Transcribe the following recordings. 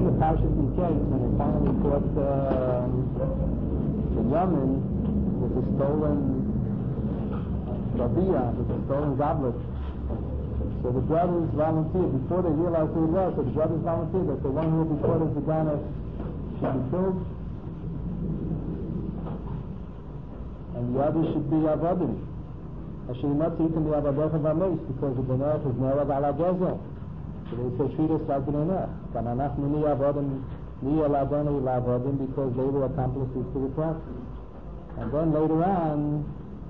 then the Parshas Miketz, when they finally caught the Yamin with the stolen Rabia, with the stolen goblet. So the brothers volunteered, before they realized who it was, so the brothers volunteered that the one who will be caught as the Ganef should be killed, and the other should be Avadim. Asher not eaten the Avadecha Vameis, because the Ganef is Nerag ala Gezel. So they say, treat us like the Ganef. Kananachnu ni Avadim, ni Eladonu Avadim, because they were accomplices to the prophet. And then later on,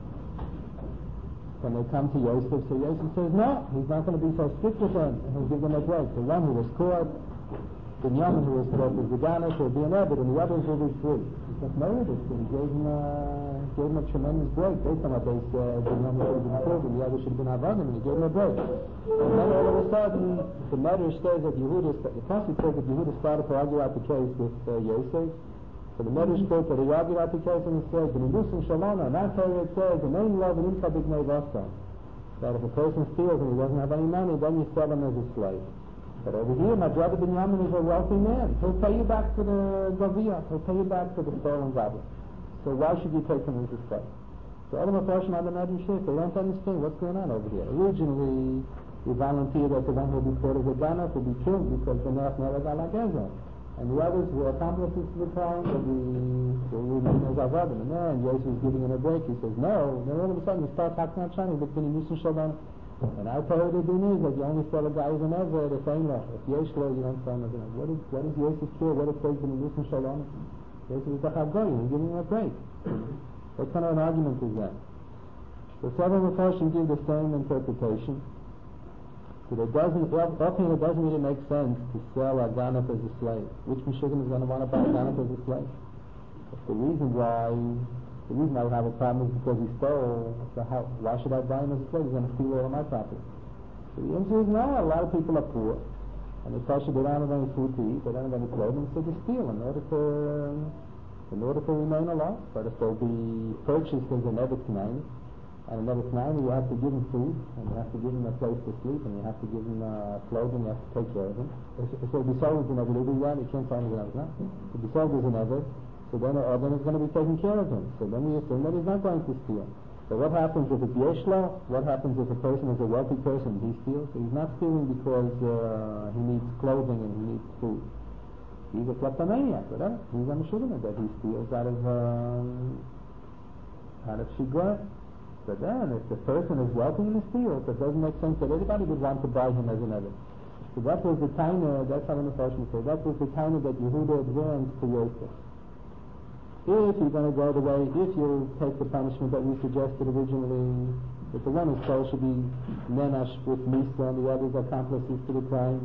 when they come to Yosef, so Yosef says, no, he's not going to be so strict with them, and he'll give them a break. The one who was caught, the Yamin who was caught, is the Ganef, will be an Ebed, and the others will be free. He just made it, and he gave him a tremendous break. Based on what they said, the Yamin should have been killed, and the others should have been Avadim, and he gave him a break. And then all of a sudden, the Medrash says that the Pasuk says that Yehuda started to argue out the case with Yosef. So the Medrash quotes that he argued out the case and he says, "B'nidusim shalona." And that's how it says, "The main love in Imka b'gnei vasa." That if a person steals and he doesn't have any money, then you sell him as a slave. But over here, my brother Binyamin is a wealthy man. He'll pay you back for the Gaviyah. He'll pay you back for the stolen goblet. So why should you take him as a slave? So all of the portion on the Medrash says they don't understand what's going on over here. Originally, we volunteered that the one who will be caught as a Ganef will be killed because the Nerach Nerag ala Gezel. And the others were accomplices to the crime that we remain as Avadim. And then Yosef is giving him a break. He says, no. Then all of a sudden he starts talking about Shani, but B'nidusim shalona. And I told the din is that you only sell a guy who's an Eved, if ain't law. If Yeshlo, you don't sell him as an Eved. What is Yosef care? What it says B'nidusim shalona? Yosef is the Chaggoy. He's giving him a break. What kind of an argument is that? So several Mepharshim give the same interpretation. But it doesn't really make sense to sell a Ganef as a slave. Which Meshuggah is going to want to buy a Ganef as a slave? The reason why we have a problem is because he stole. So why should I buy him as a slave? He's going to steal all of my property. So the answer is no. A lot of people are poor, and they don't have any food to eat. They don't have any clothing, so they steal in order to remain alive. But if they'll be purchased as an Eved Knaim, and another time you have to give him food, and you have to give him a place to sleep, and you have to give him clothing, you have to take care of him. If he'll be sold as an Eved, you can't find anything else now. If he'll be sold as an Eved, so then it's going to be taking care of him. So then we assume that he's not going to steal. So what happens if it's Yeshlo? What happens if a person is a wealthy person, he steals? So he's not stealing because he needs clothing and he needs food. He's a kleptomaniac, whatever. He's a Meshuggah that he steals out of Shigor. But then, if the person is wealthy in the steals, it doesn't make sense that everybody would want to buy him as an Eved. So that was the taina, that's how the Mepharshim say, that was the taina that Yehuda advanced to Yosef. If you're going to go the way, if you take the punishment that we suggested originally, that the one who stole should be Menash with Misa and the others accomplices to the crime,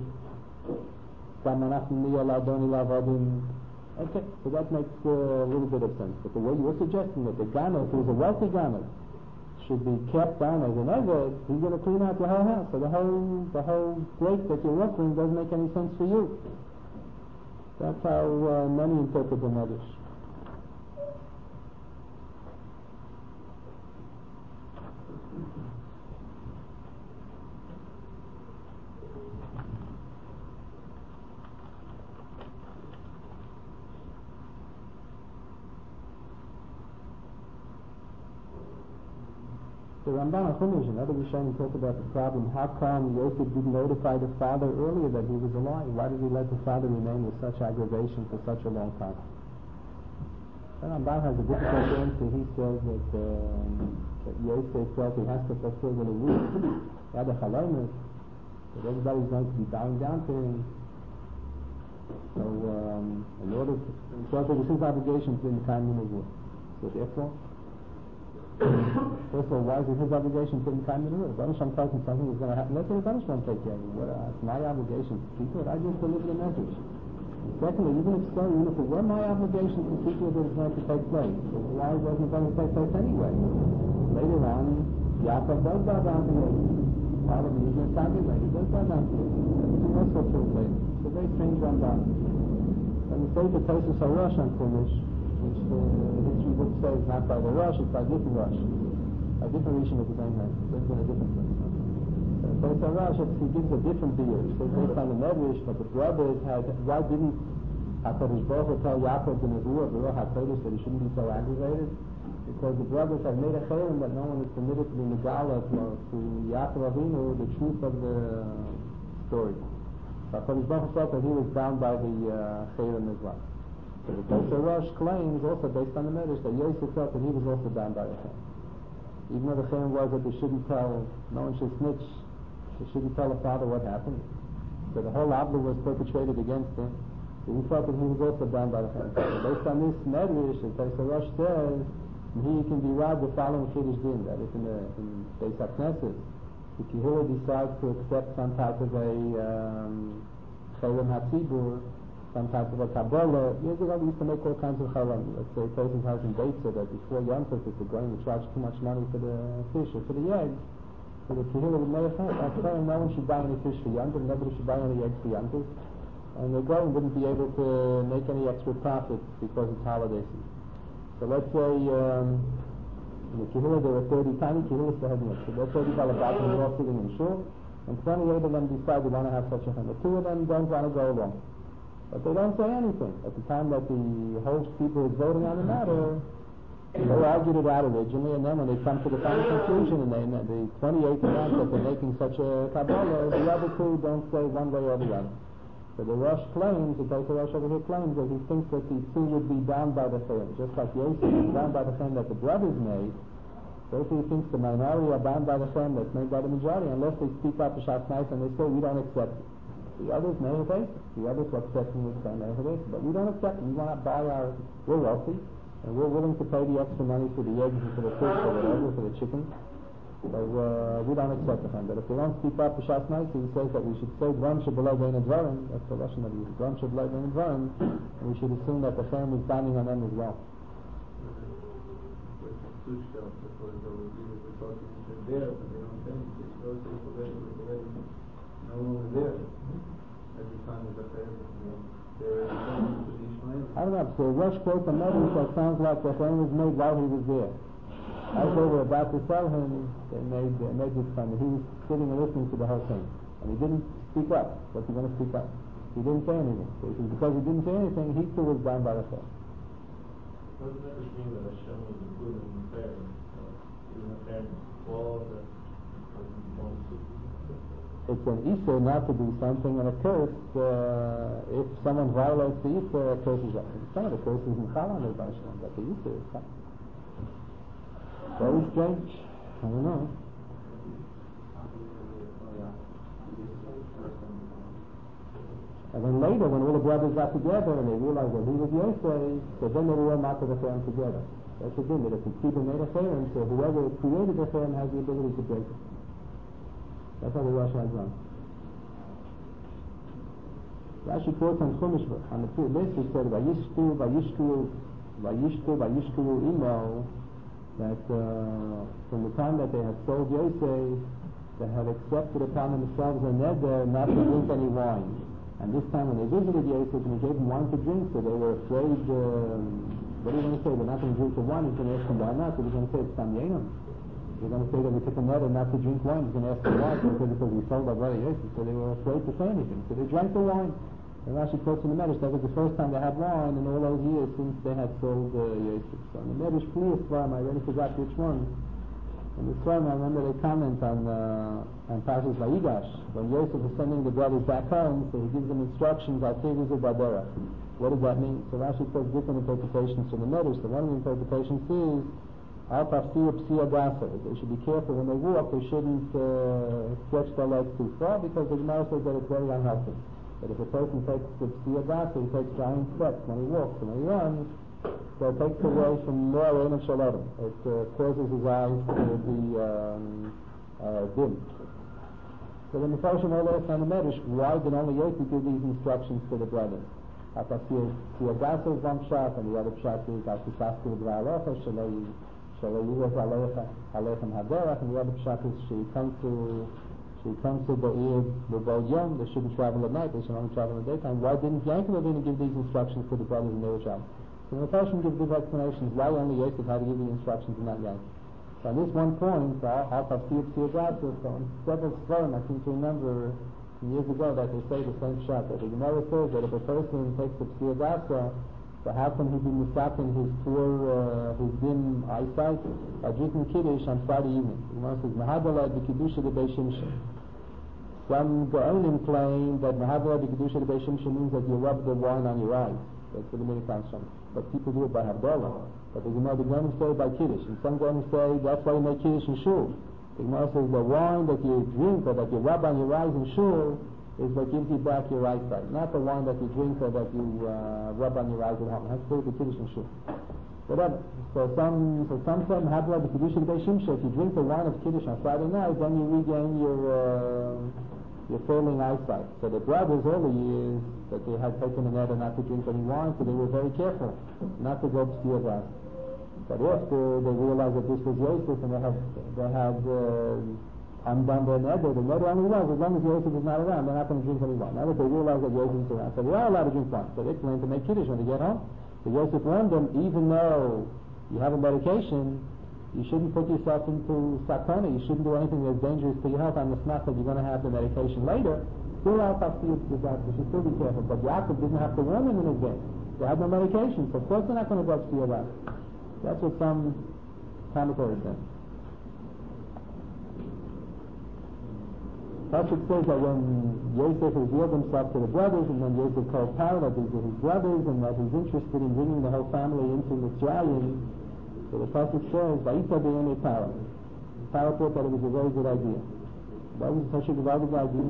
okay, so that makes a little bit of sense. But the way you're suggesting that the Ganef, who's a wealthy Ganef, should be kept down as an Eved, he's going to clean out the whole house. So the whole break that you're offering doesn't make any sense for you. That's how many interpret the Medrash. The Ramban Chumash and other Rishonim talk about the problem. How come Yosef didn't notify the father earlier that he was alive? Why did he let the father remain with such aggravation for such a long time? The Ramban has a difficult answer. He says that Yosef felt he has to fulfill the rule. He had a chalamus that everybody's going to be bowing down to him. So in order to, it was his obligation to the time in the war. So therefore, first of all, why is it his obligation to time in the rule? If I'm talking something is going to happen, let's say the Baruch won't take care of it. It's my obligation to see to it. I just deliver the message. Secondly, even if it were my obligation to see to it that it's going to take place, so why wasn't it going to take place anyway? Later on, Yaakov does bow down to Yosef. All of these are target later, does bow down to Yosef. Everything else fulfilled later. So they change Ramban. And the state of Tosus HaRosh on Chumash, which the history book says not by the Rosh, it's by different Rosh. A different Rishon of the same name. It's been a different place. Pesach Rosh, he gives a different view. He says based on the Medrash, but the brothers had, why didn't HaKadosh Baruch Hu tell Yaakov in his Ruach HaKodesh that he shouldn't be so aggravated? Because the brothers had made a chayim that no one is permitted to be megala to Yaakov Avinu the truth of the story. So HaKadosh Baruch Hu felt that he was bound by the chayim as well. So the Pesach Rosh claims also based on the Medrash that Yosef felt that he was also bound by the chayim. Even though the chayim was that they shouldn't tell, no one should snitch, they shouldn't tell the father what happened. So the whole avla was perpetrated against him. So he felt that he was also bound by the chayim. So based on this Medrash, the Pesach Rosh says he can be robbed the following Kiddush Din. That is in Beis HaKnesset, the Kehillah decides to accept some type of a chayim hatzibur, some type of a Kabbalah. Years ago we used to make all kinds of chayim. Let's say a person's house in Beitza that before Yom Tov, if they're going to charge too much money for the fish or for the eggs, so the Kehillah would make a chayim. That's why no one should buy any fish for Yom Tov, nobody should buy any eggs for Yom Tov, and the Goyim wouldn't be able to make any extra profit because it's holiday season. So let's say in the Kehillah there were 30 tiny Kehillahs for having it. So let's say these are about to all sitting in shul, and 28 of them decide they want to have such a chayim. The 2 of them don't want to go along. But they don't say anything. At the time that the host people is voting on the matter, they argued it out originally, and then when they come to the final conclusion, and the 28 announce that they're making such a Kabbalah, the other 2 don't say one way or the other. So the Rosh claims, the Pesach Rosh over here claims that he thinks that the 2 would be bound by the chayim, just like Yosef is bound by the chayim that the brothers made. So he thinks the minority are bound by the chayim that's made by the majority, unless they speak up to Shas Nice and they say we don't accept it. The others may have it. The others were accepting it, say may have it, but we don't accept it. We want to buy we're wealthy, and we're willing to pay the extra money for the eggs and for the fish or whatever, for the chicken. So we don't accept the chayim. But if we don't speak up to Shas Nice, he says that we should say Dvarim Shebelei Bein Advarim. That's the Russian that he uses. Dvarim Shebelei Bein Advarim. And we should assume that the chayim is binding on them as well. I don't know. So Rosh quotes a Medrash that sounds like the chayim was made while he was there. As they were about to sell him, they made this fun. He was sitting and listening to the whole thing, and he didn't speak up. What's he going to speak up? He didn't say anything. So because he didn't say anything, he too was bound by the chayim. Doesn't that just mean that Hashem was including the parents? Even the parents fall, that it's an Isur not to do something, and a curse, if someone violates the Isur, a curse is up. Some of the curses in Chalan is Hashem, but the Isur is fine. Very strange. I don't know. And then later, when all the brothers got together and they realized that he was Yosef, so then they were all not to the chayim together. That's the thing, that if the people made a chayim, so whoever created the chayim has the ability to break it. That's how the Rosh has done. Rashi quotes on Chumash, on the list, he said, Vayishkuru Imo, that from the time that they had sold Yosef, they had accepted upon themselves a neder not to drink any wine. And this time when they visited Yosef and he gave them wine to drink, so they were afraid, what are you going to say? They're not going to drink the wine. He's going to ask them why not. So they're going to say it's Tamyenam. They're going to say that we took a neder not to drink wine. He's going to ask them why. So they said because we sold our brother Yosef. So they were afraid to say anything. So they drank the wine. And Rashi quotes in the Medrash that was the first time they had wine in all those years since they had sold Yosef. So in the Medrash Kliyas Svarim, I already forgot which one. In the Svarim, I remember they comment on Parshas Vayigash. When Yosef is sending the brothers back home, so he gives them instructions, Al-Tevizu Badera. What does that mean? So Rashi says different interpretations from the Medrash. So one of the interpretations is, Al-Tafsir Psiya Dasa. They should be careful when they walk, they shouldn't stretch their legs too far, because the Gemara says that it's very unhealthy. That if a person takes the Psiya Dasa, he takes giant steps when he walks, and when he runs, so it takes away from more Ein of Shalom. It causes his eyes to be dim. So the Mepharshim all over on the Medrash, why did only Yosef give these instructions to the brothers? Atafsir Tiagasa is one pshat, and the other pshat is Atafsir B'Alecha, Shalei Yuvah Alechem Haderach, and the other pshat is she comes to the Eid L'Bod Yom, they shouldn't travel at night, they should only travel in the daytime. Why didn't Yaakov Avinu give these instructions to the brothers when they were traveling? So the Mepharshim gives good explanations why only Yosef had to give the instructions and not Yaakov. So on this one point, I'll have seen on several sforim, I seem to remember years ago that they say the same shot, that the Gemara says that if a person takes the Psir Gasa, so how can he be misaken his poor, his dim eyesight by drinking Kiddush on Friday evening? The Gemara says, Mahadalad b'Kiddusha de Beis Shimshon. Some Gaonim claim that Mahadalad b'Kiddusha de Beis Shimshon means that you rub the wine on your eyes. That's where the meaning comes from. But people do it by Havdalah. But the Gaonim say by Kiddush. And some Gaonim say that's why you make Kiddush in Shul. The Gemara says the wine that you drink or that you rub on your eyes in Shul is what gives you back your eyesight. Not the wine that you drink or that you rub on your eyes at home. It has to do with the Kiddush in Shul. Whatever. So some say Mahadalad the Kiddush of Beis Shimshon. If you drink the wine of Kiddush on Friday night, then you regain your failing eyesight. So the brothers all the years that they had taken an order not to drink any wine, so they were very careful not to go to see about. But after they realized that this was Yosef and they had undone their neder, the neder only was as long as Yosef is not around, they're not going to drink any wine. Now that they realized that Yosef is around, so they are allowed to drink wine. So they plan to make Kiddush when they get home. So Yosef warned them, even though you have a medication, you shouldn't put yourself into sakana, you shouldn't do anything that's dangerous to your health on the snap that you're going to have the medication later. Still out of you should still be careful. But Yaakov didn't have to warn them in advance. They had no medication, so of course they're not going to go to see about it. That's what some commentators say. Pasuk says that when Yosef revealed himself to the brothers, and then Yosef called Paro that these are his brothers, and that he's interested in bringing the whole family into Mitzrayim, so the Pasuk says, Vayita b'yemei Paro. Paro thought that it was a very good idea. Why was it such a good idea?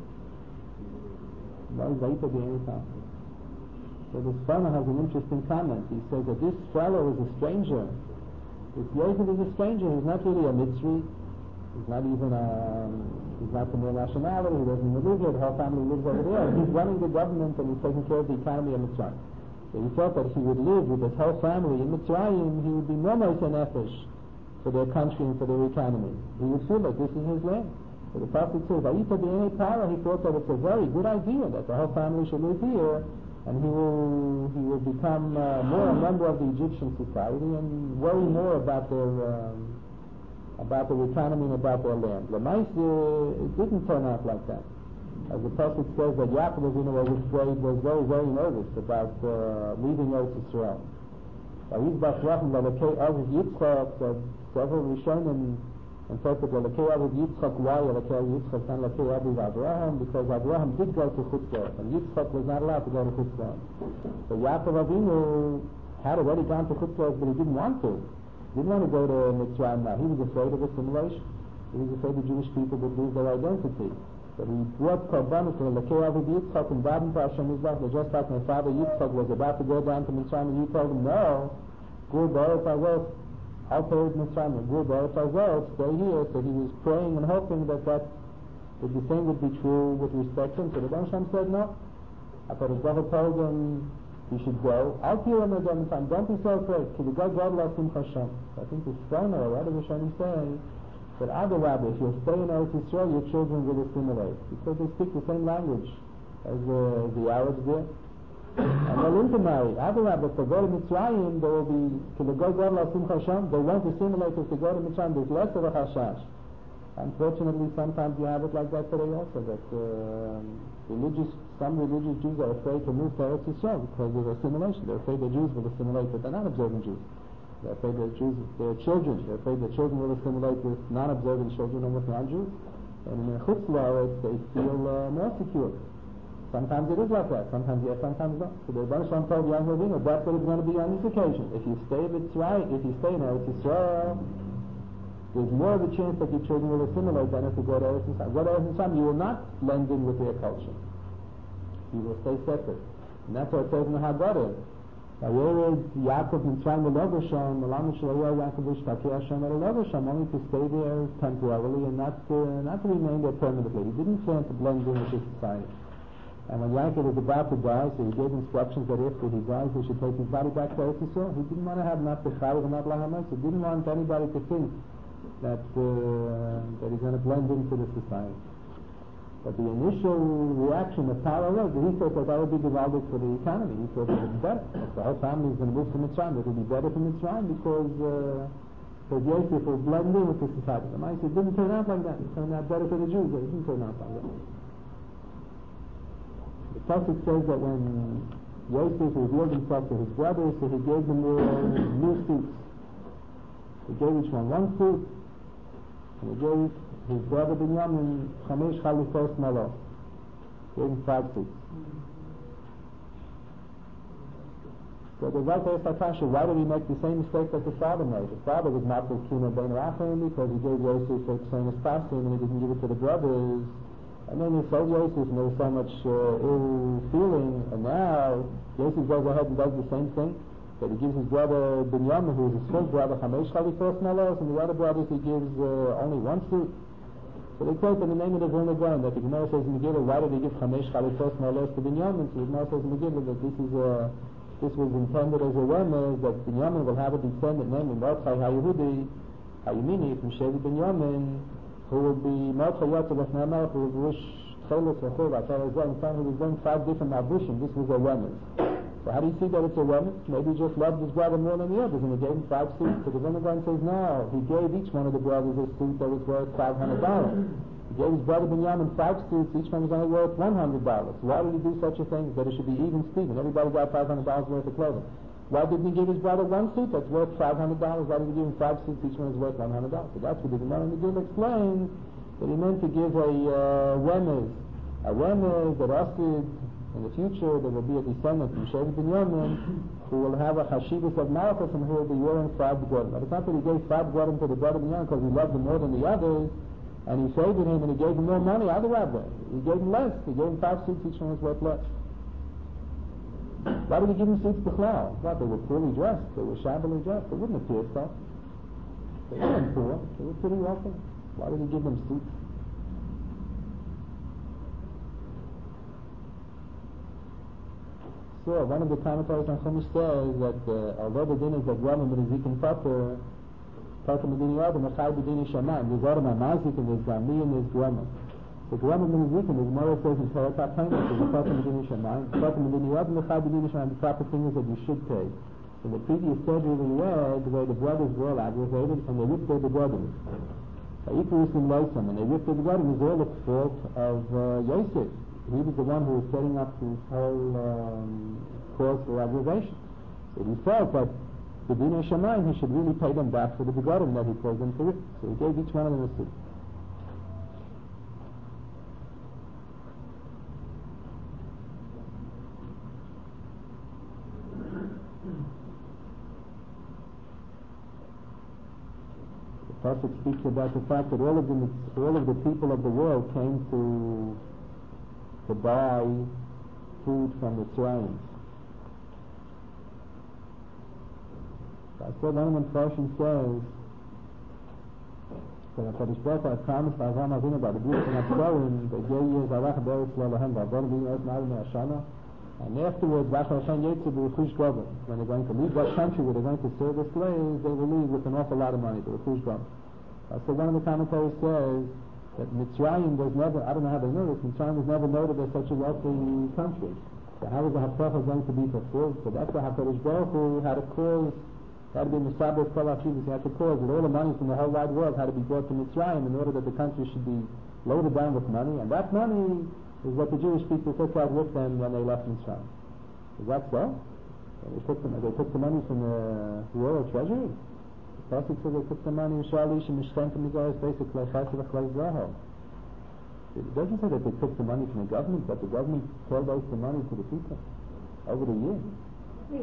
Why was Vayita b'yemei Paro? So the Sfana has an interesting comment. He says that this fellow is a stranger. If Yosef is a stranger, he's not really a Mitzri. He's not even he's not from their nationality. He doesn't even live here. The whole family lives over there. He's running the government and he's taking care of the economy of Mitzrayim. So he thought that if he would live with his whole family in Mitzrayim, he would be monos and nefesh for their country and for their economy. He would feel like this is his land. So the prophet says, Vayita b'yemei Paro, he thought that it's a very good idea that the whole family should live here, and he will become more a member of the Egyptian society and worry more about their economy and about their land. L'maisa, it didn't turn out like that. As the prophet says that Yaakov was very, very nervous about leaving Eretz Yisrael. Several Rishonim interpret L'kei Aviv Yitzchak, why L'kei Yitzchak and L'kei Aviv Avraham, because Avraham did go to Chutz La'aretz and Yitzchak was not allowed to go to Chutz La'aretz. So Yaakov Avinu had already gone to Chutz La'aretz, but he didn't want to. He didn't want to go to Mitzrayim now. He was afraid of assimilation. He was afraid the Jewish people would lose their identity. But he brought Korbanos to L'kei Aviv Yitzchak and davened to Hashem Yisrael, just like my father Yitzchak was about to go down to Mitzrayim, and he told him, no, go B'Eretz Hazot. I'll pay with Mitzrayim, go B'Eretz Hazot, stay here. So he was praying and hoping that the same would be true with respect to him. So the Rebbe Shem said no. I thought his brother told him he should go. I'll hear him again time. Don't be so afraid. To the God Sim Hashem. I think the Shona or other Rishonim say that Adarabah, if you'll stay in Eretz Yisrael, your children will assimilate because they speak the same language as the Arabs did. And they'll intermarry. Adarabah, if they go to Mitzrayim, they will be to the God Sim Hashem. They won't assimilate if they go to Mitzrayim. There's less of a chashash. Unfortunately, sometimes you have it like that today also, that some religious Jews are afraid to move to Eretz Yisrael because of assimilation. They're afraid the Jews will assimilate with the non-observant Jews. They're afraid that their children will assimilate with non-observant children and with non-Jews. And in Chutz La'aretz, they feel more secure. Sometimes it is like that. Sometimes yes, sometimes not. So the Rebbe Shem told Yaakov Avinu, that's what it's going to be on this occasion. If you stay in Eretz Yisrael, there's more of a chance that your children will assimilate than if you go to Eretz Yisrael. Go to Eretz Yisrael, you will not blend in with their culture. You will stay separate. And that's what it says in the Haggadah. Yaakov Mitzrayim Elohim, Malam Shlomo Yaakov Ishtaki Hashem Elohim, only to stay there temporarily and not to remain there permanently. He didn't plan to blend in with his society. And when Yaakov was about to die, so he gave instructions that after he dies, he should take his body back to Eretz Yisrael. He didn't want to have not Bechayv and not Lahamas. He didn't want anybody to think that he's going to blend into the society. But the initial reaction of Paro was that he thought that would be divided for the economy. He thought it would be better. If the whole family is going to move to Mitzrayim, it would be better for Mitzrayim because because Yosef will blend in with the society. The Maisa didn't turn out like that. It turned out better for the Jews, but it didn't turn out like that. The Pasuk says that when Yosef revealed himself to his brothers, so he gave them new suits. He gave each one suit, and he gave his brother Binyamin Chamesh Chalifos Malo. He gave him 5 suits. So the Rav Sakasha, why did he make the same mistake that the father made? The father was not with Kina Ben Rachim because he gave Yosef a famous passing and he didn't give it to the brothers. And then he sold Yosef and there was so much ill feeling, and now Yosef goes ahead and does the same thing. That he gives his brother Binyamin, who is his full brother, Chamesh Chalifos Malos, and the other brothers he gives only 1 suit. So they quote in the name of the Vilna Gaon that the Gemara says in Megillah, why did he give Chamesh Chalifos Malos to Binyamin? So the Gemara says in Megillah that this was intended as a remez that Binyamin will have a descendant named Mordechai HaYehudi, HaYemini, from Shevi Binyamin, who will be Mordechai Yotzei Lefnei HaMelech, who will wish Chelos V'chol, who was doing 5 different Mabushim. This was a remez. So how do you see that it's a remez? Maybe he just loved his brother more than the others, and he gave him 5 suits. So the Vilna Gaon says, no, he gave each one of the brothers a suit that was worth $500. He gave his brother Binyamin 5 suits, each one was only worth $100. Why did he do such a thing? That it should be even Steven. Everybody got $500 worth of clothing. Why didn't he give his brother 1 suit that's worth $500? Why did he give him 5 suits, each one is worth $100? So that's what the Gemara in the Gil explains, that he meant to give a remez that Asid, in the future, there will be a descendant from Shevi Binyamin who will have a chashivus of Malchus and who will be wearing 5 gwadim. But it's not that he gave 5 gwadim to the brother Binyamin because he loved him more than the others, and he favored him and he gave him more money. Otherwise, he gave him less. He gave him 5 suits, each one was worth less. Why did he give him suits b'chlal? What, they were poorly dressed. They were shabbily dressed. They wouldn't appear so. They weren't poor. They were pretty wealthy. Why did he give them suits? So one of the commentators on Chumash says that although the din is that Rama Merizikin Pater Medini Adam, Achai Bedini Shaman, there's Adam Amazik and there's Gami and there's Grama. The Grama Merizikin, the Gemara says in Parakat Tainus, there's a Pater Medini Shaman, Pater Medini Adam, Achai Bedini Shaman, the proper thing is that you should pay. In the previous schedule we read, where the brothers were all aggravated and they ripped their brothers. And they ripped their brothers is all the fault of Yosef. He was the one who was setting up this whole cause for aggravation. So he felt that the Dinei Shamayim, he should really pay them back for the begotten that he caused them to rip. So he gave each one of them a suit. The Pasuk speaks about the fact that all of the people of the world came to buy food from the shrines. So I said one of the Farshim says that HaKadosh Baruch Hu had promised Avraham Avinu by the Brit and Absarim that Yeh Yeh Zarach Be'eretz Lolahem V'Avon B'Yos Na'ar Me'ashana, and afterwards V'Achar Hashem Yetzu B'Rechush Gavon, when they're going to leave that country where they're going to serve as slaves, they will leave with an awful lot of money, the Rechush Gavon. So one of the commentators says that Mitzrayim was never, I don't know how they know this, Mitzrayim was never noted as such a wealthy country. So how was the Haftarah going to be fulfilled? So that's why HaKadosh Baruch Hu had to cause, had to be Misabeh Kol HaShivas, he had to cause that all the money from the whole wide world had to be brought to Mitzrayim in order that the country should be loaded down with money, and that money is what the Jewish people took out with them when they left Mitzrayim. Is that so? They took the money from the royal treasury? The Pasuk says they took the money in Shalish and Mishkan from the guys, basically, it doesn't say that they took the money from the government, but the government sold out the money to the people over the years. Was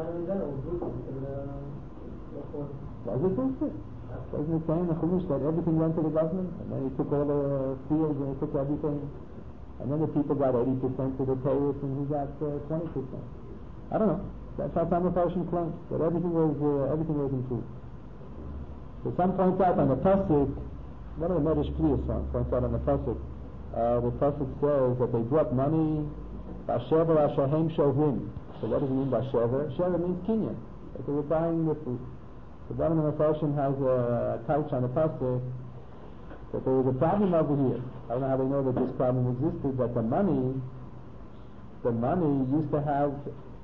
it this? Wasn't it saying in the Chumash that everything went to the government, and then he took all the fields and he took everything, and then the people got 80% of the payers and he got 20%. I don't know. That's how some of Farshim claims, that everything was improved. So some point out on the Pasuk, one of the Medrash Kliyas points out on the Pasuk says that they brought money, Bashever Ashahem Shovim. So what does it mean by Shever? Shever means Kinyan, that they were buying the food. So one of the Farshim has a couch on the Pasuk that there was a problem over here. I don't know how they know that this problem existed, that the money used to have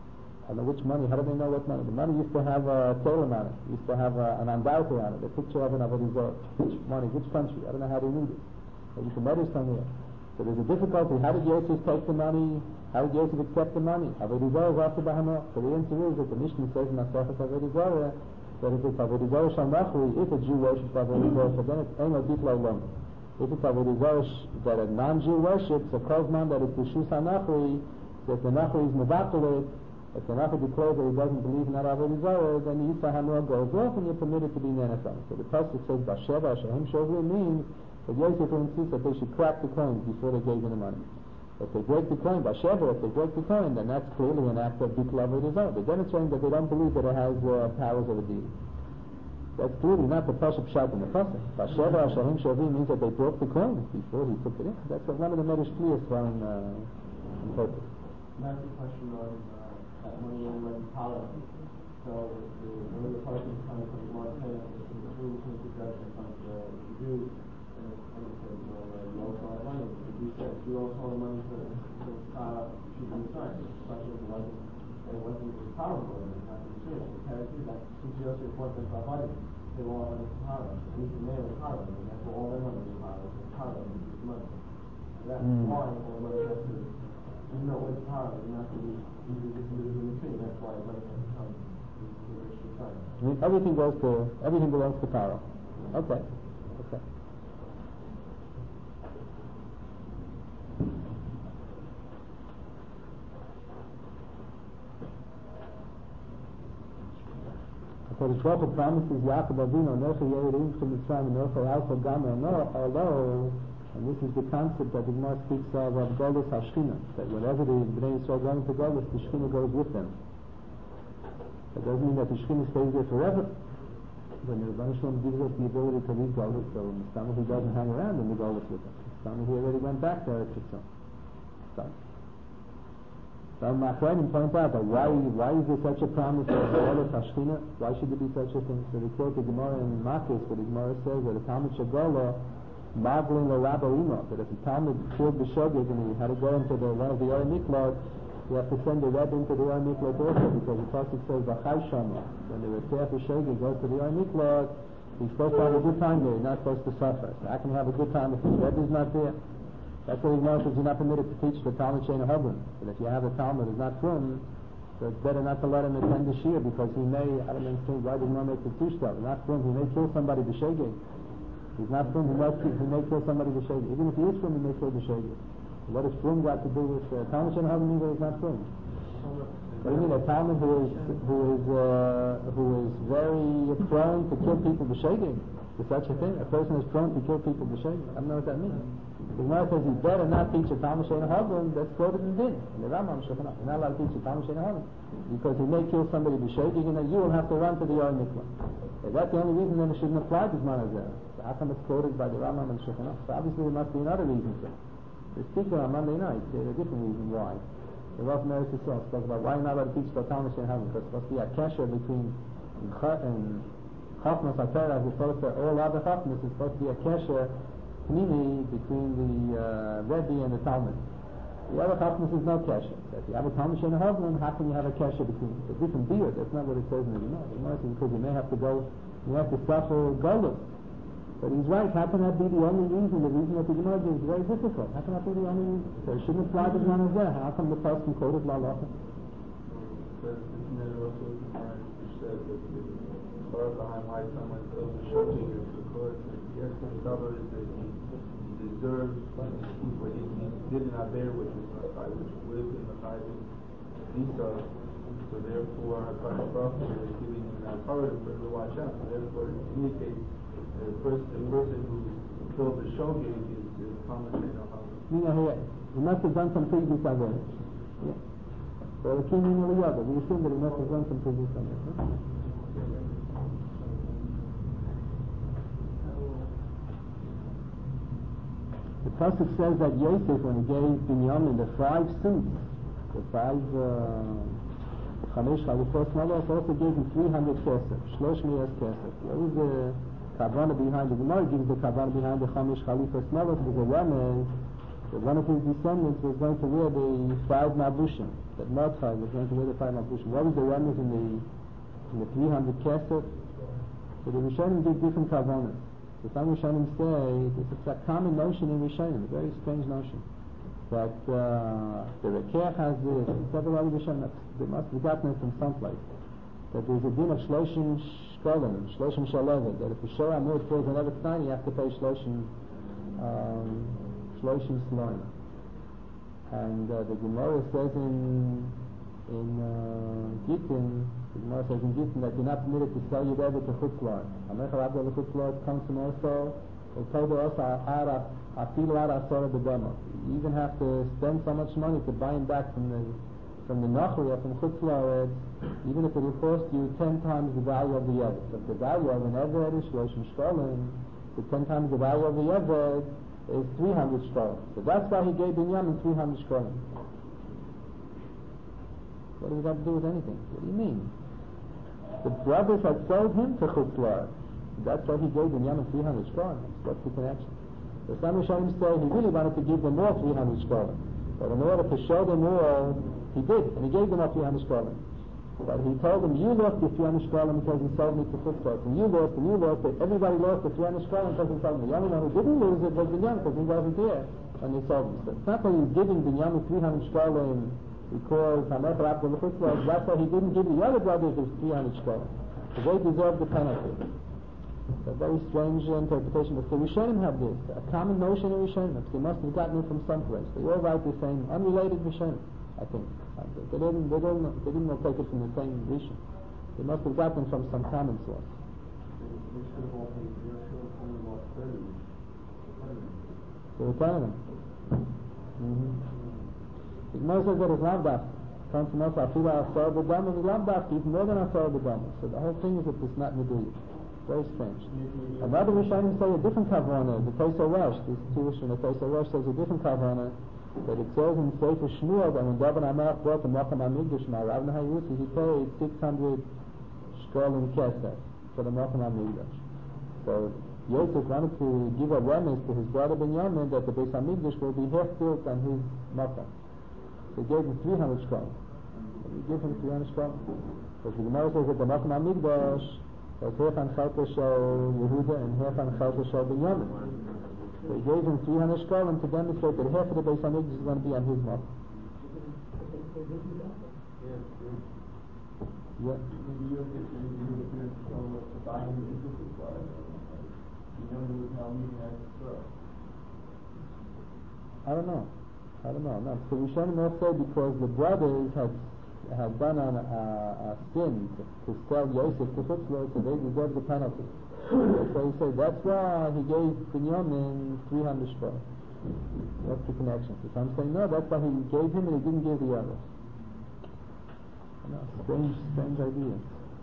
I don't know which money. How do they know what money? The money used to have a Tolem on it. Used to have an Andarte on it, a picture of an Avodah Zarah. Which money? Which country? I don't know how they need it. Maybe some letters somewhere. So there's a difficulty. How did Yosef take the money? How did Yosef accept the money? Avodah Zarah is after Bahamah. So the answer is that the Mishnah says in Masechet Avodah Zarah that if it's Avodah Zarah Shalmachri, if a Jew worships Avodah Zarah, so then it's Eno Diplo Lom. If it's Avodah Zarah that a non-Jew worships, a Kozman that is B'Shus HaNachri, so if the Nachri is Mevatel, if the Nachri declares that he doesn't believe in that Avodah Zarah, then the Yisra Hanor goes off and you're permitted to be Nenefam. So the pasuk says Basheva Shehem Shovri means that Yosef insists that they should crack the coins before they gave him the money. If they break the coin, Basheva, if they break the coin, then that's clearly an act of Bikla Avodah Zarah. They're demonstrating that they don't believe that it has powers of a deity. That's clearly not the pasuk pshat in the pasuk. Basheva Shehem Shovri means that they broke the coins before he took it in. That's what one of the Medrash Kliyas found in purpose. That's the question on that money and money power. So one of the questions comes from Montana, the Jew who's the judge comes to the Jew, and it says, you also have money. The Jew says, you also have money to shoot the sign. The question wasn't the power of it, not the Jew. The character is that since Yosef wasn't Rabbi, they were all in the power. At least the male was power, and therefore all their money was power. The power of the money. That's why all the money has to. Even though it's power, it's not to be in the tree. That's why it doesn't come to the sign. I mean, everything belongs to Paro. Okay. So the Torah promises Yaakov Avinu, Nocha Yerim from Mitzrayim, Nocha Alpha Gamma, although, and this is the concept that the Gemara speaks of Golus HaShchina, that whenever the Bnei Yisrael go into Golus, the Shechina goes with them. That doesn't mean that the Shechina stays there forever. When the Rebbeinu Shalom gives us the ability to leave Golus, so Mistama he doesn't hang around in the Golus with us. Mistama he already went back to Eretz Yisrael. So Machranim point out that why is there such a promise of Golus HaShchina? Why should there be such a thing? So they quote the Gemara in Makis, where the Gemara says that the Talmud Shagola Maglin the Rabbi Imo, that if the Talmud killed the Shogeg and he had to go into one of the Ori Miklot, you have to send the Rebbe into the Ori Miklot also, because the pasuk says V'chai Shama. When the Rebbe of Shogeg goes to the Ori Miklot, he's supposed to have a good time there. He's not supposed to suffer. So how can he have a good time if the Rebbe is not there? That's what the Gemara says. You're not permitted to teach the Talmud Shein Hobin. But if you have a Talmud who's not from, so it's better not to let him attend the Shir, because he may, I don't understand why the Gemara makes it too stuff. Not from, he may kill somebody b'Shogeg. He's not from, he may kill somebody b'Shogeg. Even if he is from, he may kill b'Shogeg. What has from got to do with Talmud Shein Hobin means that he's not from? What do you mean, a Talmud who is very prone to kill people b'Shogeg? Is such a thing? A person is prone to kill people b'Shogeg? I don't know what that means. The Gemara says he's better not teach a Talmud Shein Hobin that's quoted in Din. In the Rambam Shulchan Aruch, you're not allowed to teach a Talmud Shein Hobin because he may kill somebody b'Shogeg, and you will have to run to the Yor Mikvah. If that's the only reason, then it shouldn't apply to Zman. So how come it's quoted by the Rambam and Shulchan Aruch? So obviously there must be another reason. They speak on Monday night. There's a different reason why. The Rav Meretz himself spoke about why you're not allowed to teach the Talmud Shein Hobin, because it's supposed to be a kasher between Chachmas HaTorah as opposed to all other Chachmas. It's supposed to be a kasher between the Rebbe and the Talmud. The other Chachmas is no kasher. If you have a Talmud Shein Hobin, how can you have a kasher between them? It's a different beard. That's not what it says in the Gemara. The Gemara says because you may have to go, you have to suffer Golus. But he's right. How can that be the only reason? The reason that the Gemara is very difficult. How can that be the only reason? So it shouldn't apply to Zman Hazeh. How come the person quoted La Lacha? But isn't there also a Gemara which says that the Baruch behind why someone kills the Shogeg is because yes, the Sabbath is that he deserves what he did in Abel, which would have been the Chayim Esau. So therefore, HaKadosh Baruch Hu is giving him that power to watch out. So therefore, it indicates the person who killed the Shogeg is Talmud Shein Hobin. He must have done some previous Avera. Yeah. So the king in the other, we assume that he must have done some previous Avera. The pasuk says that Yosef, when he gave Binyamin the 5 suits, the 5 Chamesh Chalufos Malos, also gave him 300 kesef, 300 kesef. What is the Kavanah behind the Gemara? Gives the Kavanah behind the Chamesh Chalufos Malos, because one is that one of his descendants was going to wear the 5 Malbushim, that Mordechai was going to wear the 5 Malbushim. What was the remnant in the 300 Kesef? So the Rishonim give different kavanas. So some Rishonim say, it's a common notion in Rishonim, a very strange notion, that the Rekeh has this, several other Rishonim, they must have gotten it from someplace, that there's a din of Shloshim Shkolim, Shloshim Shalevet, that if the Shor Amud falls on every time, you have to pay Shloshim Sloim. And the Gemara says in Gittin, the Gemara says in Gittin that you're not permitted to sell your Rebbe to Chutzlar. Amechal Abdel the Chutzlar comes from also, or told also, Afilu Ara Asora B'Dama. You even have to spend so much money to buy him back from the Nachriya, from Chutzlar, even if it will cost you 10 times the value of the Yeved. So the value of an Eved is Shloshim Shkolim, the 10 times the value of the Yeved is 300 Shkolim. So that's why he gave Binyamin 300 Shkolim. What does it have to do with anything? What do you mean? The brothers had sold him to Chutzlar. That's why he gave Binyamin 300 Shkolim. What's the connection? So some Rishonim say he really wanted to give them all 300 Shkolim. But in order to show them all, he did, and he gave them all 300 Shkolim. But he told them, you lost the 300 Shkolim because you sold me to Chutzlar. And you lost, but everybody lost the 300 Shkolim because he sold me. The only one who didn't lose it was Binyamin because he wasn't there when they sold him. So it's not that he's giving Binyamin 300 Shkolim because Hamechel Abdel Chutzlar, that's why he didn't give the other brothers the 300 Shkolim. Because they deserved the penalty. It's a very strange interpretation. But the Rishonim have this, a common notion in Rishonim. They must have gotten it from someplace. They all write the same, unrelated Rishonim, I think. They didn't all take it from the same Rishon. They must have gotten it from some common source. So we're telling them. The Gemara says that it's Lavdach. Comes from us, Afila Asar B'Dama, it's Lavdach, even more than Asar B'Dama. So the whole thing is that it's not Meduya. Very strange. Another Rishonim say a different kavana. The Tosei Rosh, this Jewish and the Tosei Rosh says a different kavana, that it says in Sefer Shmuel that when David HaMelech brought the Makam HaMikdash from Rav Nahayusi, he paid 600 Shkolim Kesef for the Makam HaMikdash. So Yosef wanted to give a remnant to his brother Binyamin that the Beis HaMikdash will be half built on his Makam. So he gave him 300 Shkolim. He gave him 300 Shkolim. Because the Gemara says that the Makam HaMikdash was half on Chalka Shel Yehuda and half on Chalka Shel Binyamin. So he gave him 300 Shkolim to demonstrate that half of the Beis HaMikdash is going to be on his Makam. Yeah. I don't know. No. So Rishonim also, because the brothers had done a sin to sell Yosef to Chutzlar, so they deserve the penalty. So he said that's why he gave Binyamin 300 Shkolim. That's the connection. So some say no, that's why he gave him and he didn't give the others. No, strange idea.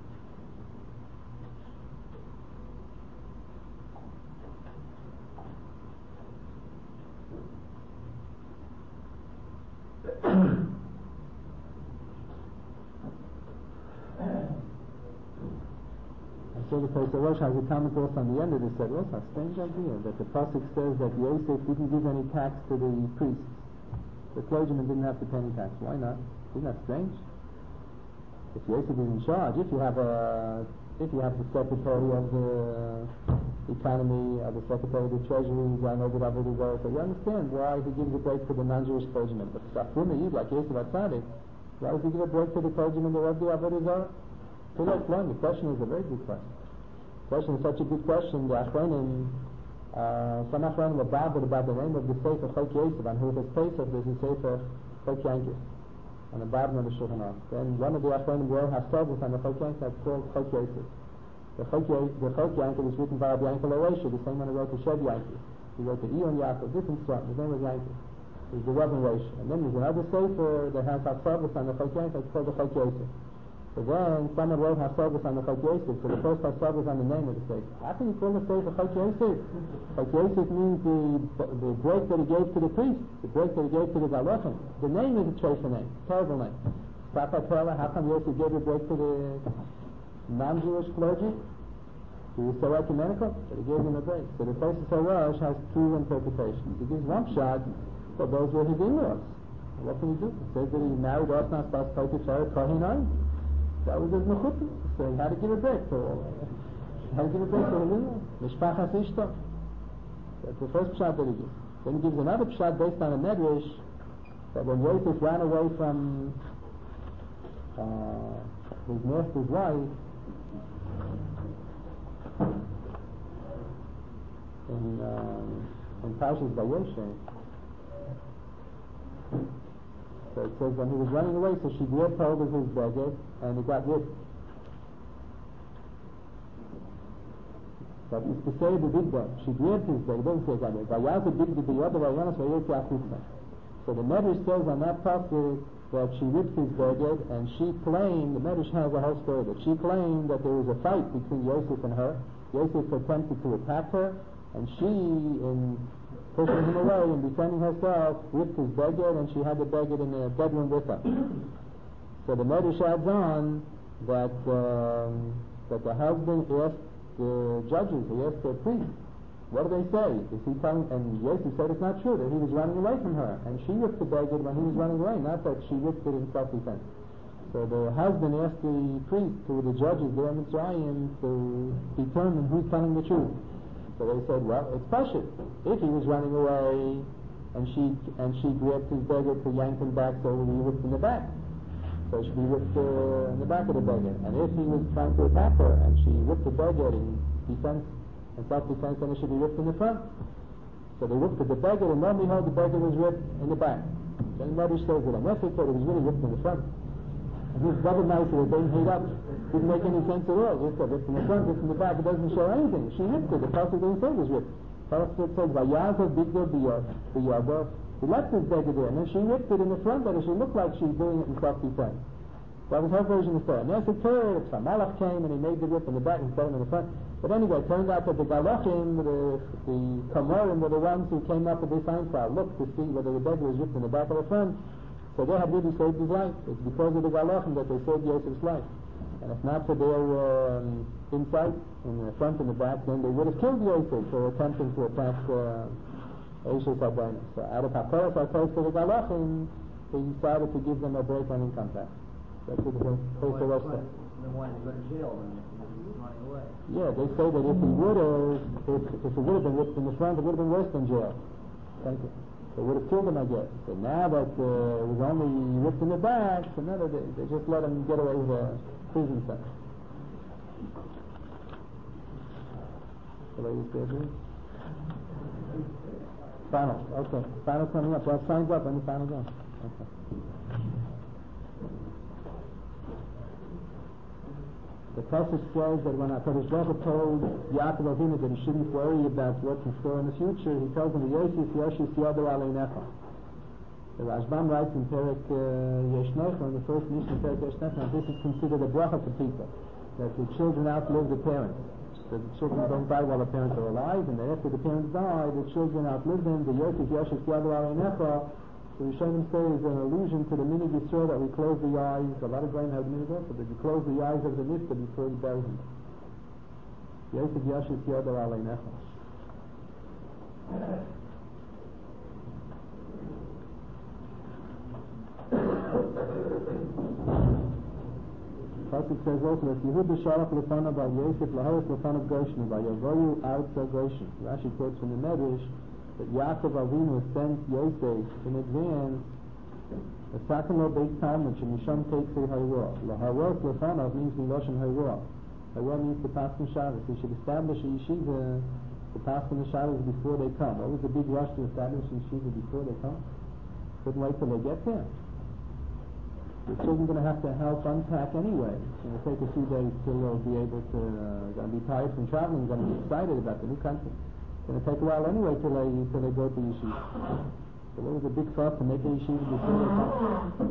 So the Tosei Rosh has a comment also on the end of this, said, what's a strange idea, that the Pasuk says that Yosef didn't give any tax to the priests. The clergyman didn't have to pay any tax. Why not? Isn't that strange? If Yosef is in charge, if you have the secretary of the economy, the secretary of the treasury, so you understand why he gives a break to the non-Jewish clergyman. But Safruna, like Yosef Atzadik, why does he give a break to the clergyman that was the Avodah Zarah? The question is a very good question. The question is such a good question. The Achronim, some Achronim were bothered about the name of the Sefer Chok Yosef, and who was Pesach, there's a Sefer Chok Yankis, on the bottom of the Shulchan Aruch. Then one of the Achronim will have service on the Chok Yankis that's called Chok Yosef. The Chok Yankis is written by Rabbi Yankel Oresha, the same one who wrote the Shed Yankis. He wrote the Eon Yaakov, different stuff. His name was Yankis. He's the Rabbi Oresha. And then there's another Sefer that has a service on the Chok Yankis that's called the Chok Yosef. So then someone wrote Hasavis on the Chok Yosef, so the first Hasavis on the name of the Sefer. How can you call the Sefer Chok Yosef? Chok Yosef means the break that he gave to the priest, the break that he gave to the Galachim. The name is a tracer name, terrible name. Papa Perla, how come Yosef gave a break to the non-Jewish clergy? He was so ecumenical, but he gave him a break. So the Tosei Rosh has two interpretations. He gives one shot So those were his in-laws. What can he do? It says that he married Osnas Bas Potiphar Kohinai. That was his mechutim. So he had to give a break to his in-laws. Mishpachas Ishto. That's the first pshat that he gives. Then he gives another pshat based on a medrash that when Yosef ran away from his master's wife in Parshas Vayeshev. So it says when he was running away, so she gripped hold of his beged and he got ripped. But it's to say the big one. She gripped his beged. It doesn't say that. So the Medrash says on that pasuk that she ripped his beged, and she claimed, the Medrash has a whole story, that she claimed that there was a fight between Yosef and her. Yosef attempted to attack her, and she, in pushing him away and defending herself, ripped his beged, and she had the beged in the bedroom with her. So the Medrash adds on that the husband asked the judges, he asked the priest, what do they say? Is he telling? And Yosef said it's not true, that he was running away from her, and she ripped the beged when he was running away, not that she ripped it in self-defense. So the husband asked the priest, who were the judges there in Mitzrayim, to determine who's telling the truth. So they said, well, it's Pashut. If he was running away and she gripped his beged to yank him back, so he ripped in the back. So she ripped in the back of the beged. And if he was trying to attack her and she ripped the beged in defense and self-defense, then it should be ripped in the front. So they ripped the beged, and then behold, the beged was ripped in the back. Then the Medrash says that unless they thought it was really ripped in the front, and his double knife was being held up, didn't make any sense at all. Just said ripped in the front, ripped in the back. It doesn't show anything. She ripped it. The pasuk didn't say it was ripped. The pasuk says Vayazav Bigdor Biyado. He left his beged there, and then she ripped it in the front, and it should look like she's doing it in self-defense. That was her version of the story. And there's a third, if some malach came and he made the rip in the back and put him in the front. But anyway, it turned out that the galachim, the kamorim, were the ones who came up with this einfall, looked to see whether the beged was ripped in the back or the front. So they had really saved his life. It's because of the galachim that they saved Yosef's life. And if not for their insight in the front and the back, then they would have killed Yosef for attempting to attack Eshes Habayna. So out of Hakoros for the galachim, they decided to give them a break on income tax. That's what the rest said. They wanted to go to jail when he was running away. Yeah, they say that if it would have been ripped in the front, it would have been worse than jail. Thank you. They would have killed him, I guess. But now that it was only ripped in the back, so now they just let him get away with a prison sentence. The ladies there, please. Final. Okay. Final coming up. Well, signs up when the final goes. Okay. The pasuk says that when HaKadosh Baruch Hu told Yaakov Avinu that he shouldn't worry about what's in store in the future, he tells him, Yosef Yoshis Yado Aleinecha. The Rashbam writes in Perek Yeshnecha, in the first Mishnah Perek Yeshnecha, this is considered a bracha for people, that the children outlive the parents. That the children don't die while the parents are alive, and that after the parents die, the children outlive them. The Yosef Yoshis Yado Aleinecha, the Rishonim say, is an allusion to the minig Yisrael that we close the eyes. A lot of grain has minig also, but you close the eyes of the nifta before you bury him. Yosef Yashis Yado Aleinecha. Pasuk says also that Yehud Sharach Lefana by Yosef Laharis Lefana Goshen by Yavoyu out Goshen. Rashi quotes from the Medrash that Yaakov Avinu sent Yosef in advance a Sakalo Beit Talmud Shemisham Teitzei Hayroah. Laharos Lefanav means Miloshen Hayroah. Hayroah means to pass the Shabbos. He should establish a yeshiva to pass the Shabbos before they come. What was the big rush to establish a yeshiva before they come? Couldn't wait till they get there. The children are going to have to help unpack anyway. It's going to take a few days till they'll be able to, going to be tired from traveling, going to be excited about the new country. It's going to take a while anyway till they go to yeshiva. So what was the big fuss to make a yeshiva before they come?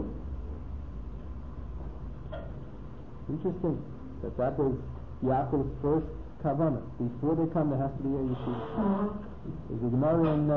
Interesting that was Yaakov's first kavanah. Before they come, there has to be a yeshiva. There's a Gemara in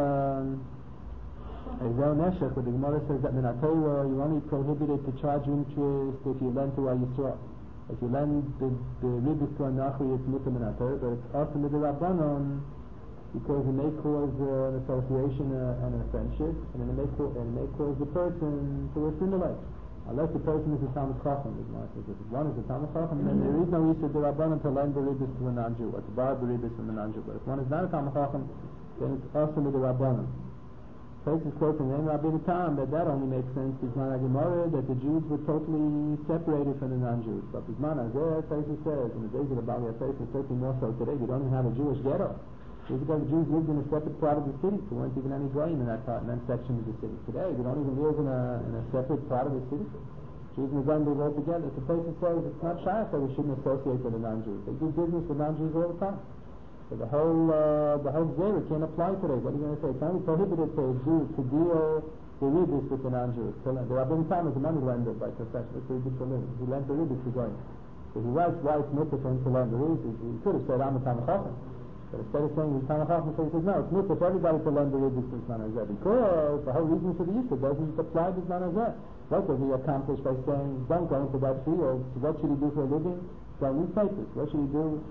Ezel Neshech, where the Gemara says that in Torah you're only prohibited to charge interest if you lend to a Yisrael. If you lend the ribbis to a Nachri, it's mutar min Torah, but it's also midrabanan because it may cause an association and a friendship, and it may cause the person to assimilate. Unless the person is a Talmid Chacham, as Mar says. If one is a Talmid Chacham, then there is no Yisur D'Rabbanan to lend the ribbis to a non-Jew, or to borrow the ribbis from a non-Jew. But if one is not a Talmid Chacham, then it's also with the Rabbanan. Places quote from the Rabbi Tam that only makes sense Bisman HaGemara, that the Jews were totally separated from the non-Jews. But Bisman HaZeh, Places says, in the days of the Bali HaFeis, and certainly more so today, we don't even have a Jewish ghetto. Years ago, the Jews lived in a separate part of the city. There weren't even any goyim in that part, in that section of the city. Today, we don't even live in a separate part of the city. Jews and the goyim live all together. So Places says it's not shy that we shouldn't associate with the non-Jews. They do business with non-Jews all the time. So the whole Zera can't apply today. What are you going to say? It's only prohibited to deal the ribbis with the non-Jews. The Rabbi Tam is a money lender by profession. That's what he did for a living. He lent the ribbis to goyim. So he writes why it's mutter for him to lend the ribbis. He could have said, I'm a Talmid Chacham. But instead of saying he's Talmid Chacham, he says, no, it's mutter for everybody to lend the ribbis to Bisman HaZeh. Because the whole reason for the Yisur doesn't apply to Bisman HaZeh. What does he accomplish by saying, don't go into that field? So what should he do for a living? Sell newspapers. What should he do?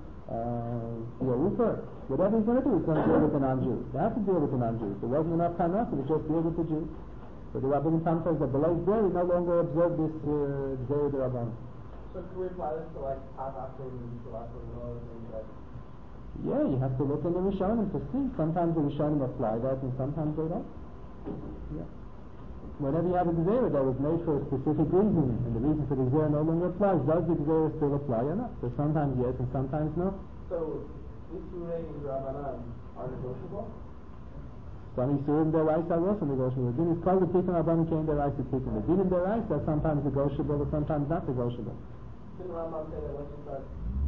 Be a roofer. Whatever he's going to do, he's going to deal with the non-Jews. They have to deal with the Non-Jews. There wasn't enough time enough to just deal with the Jews. So the Rabbi Tam says that below there, we no longer observe this Zera D'Rabbanan. So can we apply this to like Tavachim and Shalachim and all the things that? Yeah, you have to look in the Rishonim to see. Sometimes the Rishonim apply that, and sometimes they don't. Yeah. Whenever you have a Gezerah that was made for a specific reason, and the reason for the Gezerah no longer applies, does the Gezerah still apply or not? So sometimes yes, and sometimes no. So, Yisur D'Rabbanan are negotiable? Some Yisurim D'Oraisa are also negotiable. The din is called the Tikkun Rabbanan Kein D'Oraisa Tikkun. The din in D'Oraisa are sometimes negotiable, or sometimes not negotiable. Didn't Rambam say that once you start,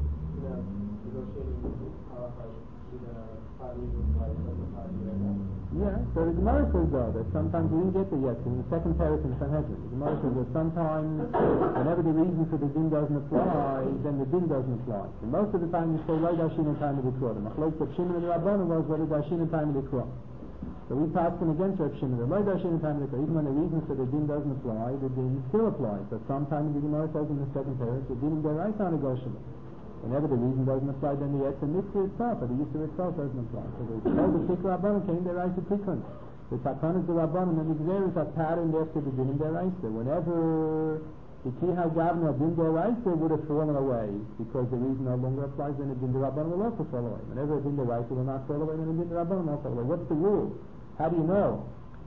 negotiating with halacha, five reasons why it doesn't apply to you? Yeah, so the Gemara says though that sometimes we didn't get there yet. In the second parak in Sanhedrin, the Gemara says that sometimes, whenever the reason for the din doesn't apply, then the din doesn't apply. And most of the time you say, Lo Dashin in time of the Torah. The Machlokes of Shimon and Rabbanan was whether Dashin in time of the Torah. So we pass them against Reb Shimon. Lo Dashin in time of the Torah. Even when the reason for the din doesn't apply, the din still applies. But sometimes the Gemara says in the second parak, the din and the right are negotiable. Whenever the reason doesn't apply, then the mitzvah itself, or the Yisur itself doesn't apply. So the Tikkun Rabbanan came the right to Tikkun. The Takanas of Rabbanan and the Gezerahs are patterned after the Din D'Oraisa. Whenever the Kihai Gavna of Din D'Oraisa would have fallen away, because the reason no longer applies, then the Din D'Rabbanan will also fall away. Whenever a Din D'Oraisa will not fall away, then the Din D'Rabbanan will fall away. What's the rule? How do you know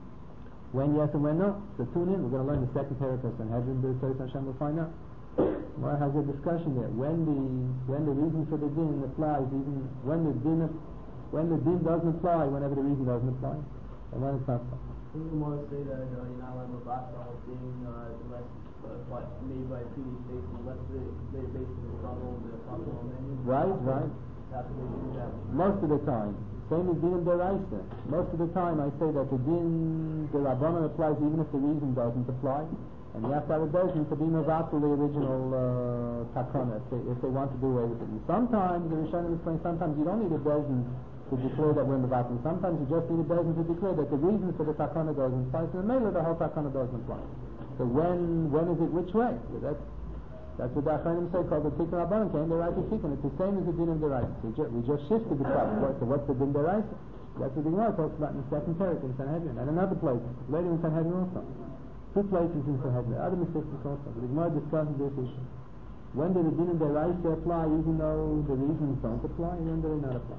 when yes and when no? So tune in. We're going to learn the second parak of Sanhedrin. B'Yisrael Hashem will find out. Gemara has a discussion there. When the reason for the din applies, even when the din doesn't apply, whenever the reason doesn't apply, and when it's not applied. Doesn't Gemara say that you're not allowed to back the whole thing unless made by previous states, unless they're based on the trouble, the possible menu? Right. That's what they do that. Most of the time. Same as Din D'Oraisa. Most of the time I say that the Din D'Rabbanan applies even if the reason doesn't apply. And you have to have a bezin to be mevatel the original takana if they want to do away with it. And sometimes the Rishonim explain, sometimes you don't need a bezin to declare that we're mevatel. Sometimes you just need a bezin to declare that the reason for the takana doesn't apply. So maybe the whole takana doesn't apply. So when is it which way? So that's what the Achronim say called the Tikkun Rabbanan Kein D'Oraisa Tikkun. It's the same as the Din D'Oraisa. We just shifted the problem. So what's the Din D'Oraisa? That's what the Gemara talks about in the second parak in Sanhedrin and another place later in Sanhedrin also. Two places in Sanhedrin, other mistakes also. The Gemara discusses this issue. When do the Din D'Oraisa apply, even though the reasons don't apply, and when do they not apply?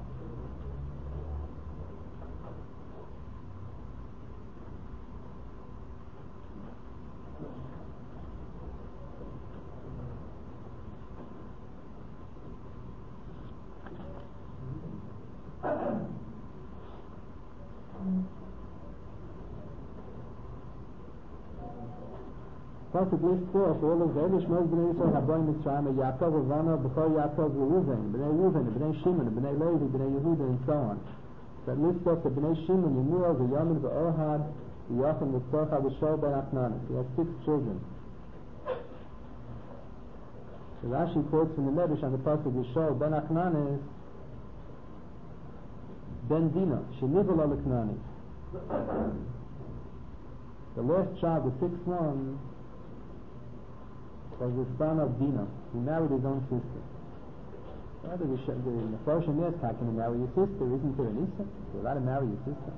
Pasuk list 4 for all of the Elish Moshe Bnei Yisrael Haboy Mitzrayim Yaakov Avana B'chol Yaakov Reuven Bnei Shimon Bnei Levi Bnei Yehuda and so on. That lists off the Bnei Shimon Yemuel V'Yamin V'Ohad V'Yachim V'Tzorcha V'Shol Ben Achnanis. He has 6 children. So Rashi quotes from the Medrash on the Pasuk V'Shol Ben Achnanis Ben Dina Shenivel Al-Aknani. The last child, the 6th one, was the son of Dinah. He married his own sister. The Mephoshim is, how can you marry your sister? Isn't there an Issa? You're allowed to marry your sister.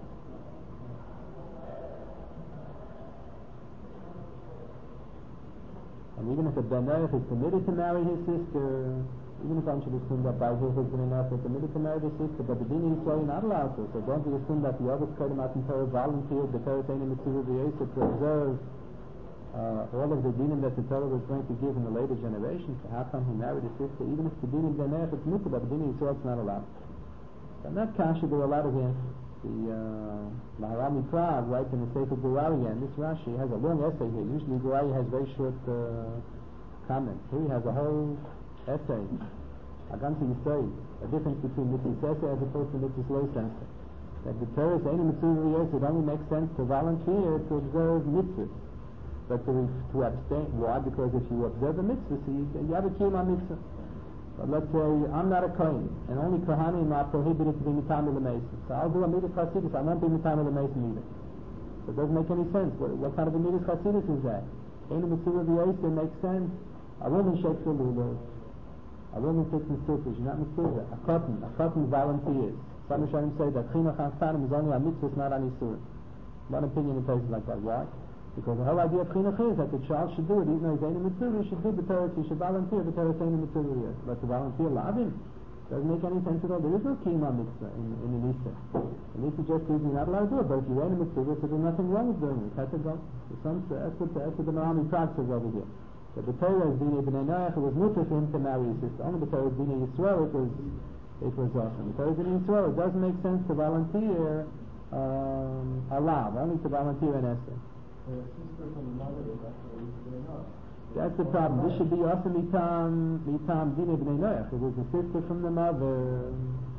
And even if a Ben Noach is permitted to marry his sister, even if one should assume that by his husband and wife are permitted to marry their sister, but the Din Yisrael you're not allowed to. So don't be assumed that the other Kodim Matan Torah volunteered the Torah Teinu Mitzvah V'Yosef to observe all of the dinim that the Torah was going to give in the later generations. So how come he married his sister? Even if the dinim Ben Noach is mutter, but the Din Yisrael is not allowed. So in that kasha there are a lot of answers. The Maharami Prague writes in the Sefer Gurariya, and this Rashi has a long essay here. Usually Gurariya has very short comments. Here he has a whole essay, a difference between mitzvah sesa as opposed to mitzvah lo sesa. That the Torah saying in mitzvah it only makes sense to volunteer to observe mitzvahs, but to abstain. Why? Because if you observe a mitzvah, so you have a kiyum on mitzvah. But let's say I'm not a kohen, and only kohanim are prohibited to be mitam l'meisen. So I'll do a midas chasidus. I won't be mitam l'meisen either. So it doesn't make any sense. What kind of a midas chasidus is that? In the mitzvah v'yosef makes sense. A woman shakes her lulav. A woman sits mitzvah. She's not mitzvah. A cotton volunteers. Some Rishonim say that chinuch ha'achtanim is only on mitzvahs, not on isurim. One opinion in places like that. Why? Because the whole idea of chinuch is that the child should do it, even though he's ain't a mitzvah, he should do the Torah, he should volunteer the Torah ain't a mitzvah. But to volunteer lavim doesn't make any sense at all. There is no kiyum mitzvah in an Issa. An Issa just says you're not allowed to do it, but if you ain't a mitzvah, so there's nothing wrong with doing it. That's what the Maharami Prague says over here. But the Torah is Dinei B'nai Noach, it was mutter for him to marry his sister. Only the Torah is Dinei Yisrael, it was awesome. The Torah is Dinei Yisrael, it doesn't make sense to volunteer a lav, only to volunteer an essay. Sister from the mother, that's the problem. This should be also mitam Dinei B'nai Noach. It was a sister from the mother.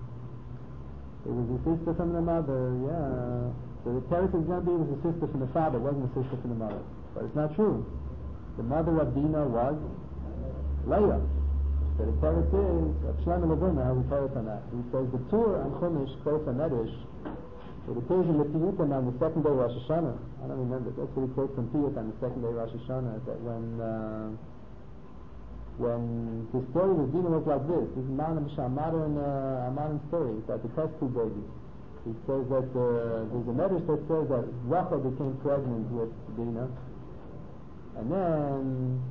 Yeah. So the Torah is going to be it was a sister from the father, it wasn't a sister from the mother. But it's not true. The mother of Dinah was Leah. So the Torah says, Shlomo Levina has a Torah on that. He says the Tur and Chumash quotes a Medrash. It appears in the Piyutim on the second day of Rosh Hashanah. I don't remember. That's what he quotes from Piyut on the second day of Rosh Hashanah. That when the story with Dinah was like this is a modern story. It's like the test tube baby. He says that there's a Medrash that says that Rachel became pregnant with Dinah. And then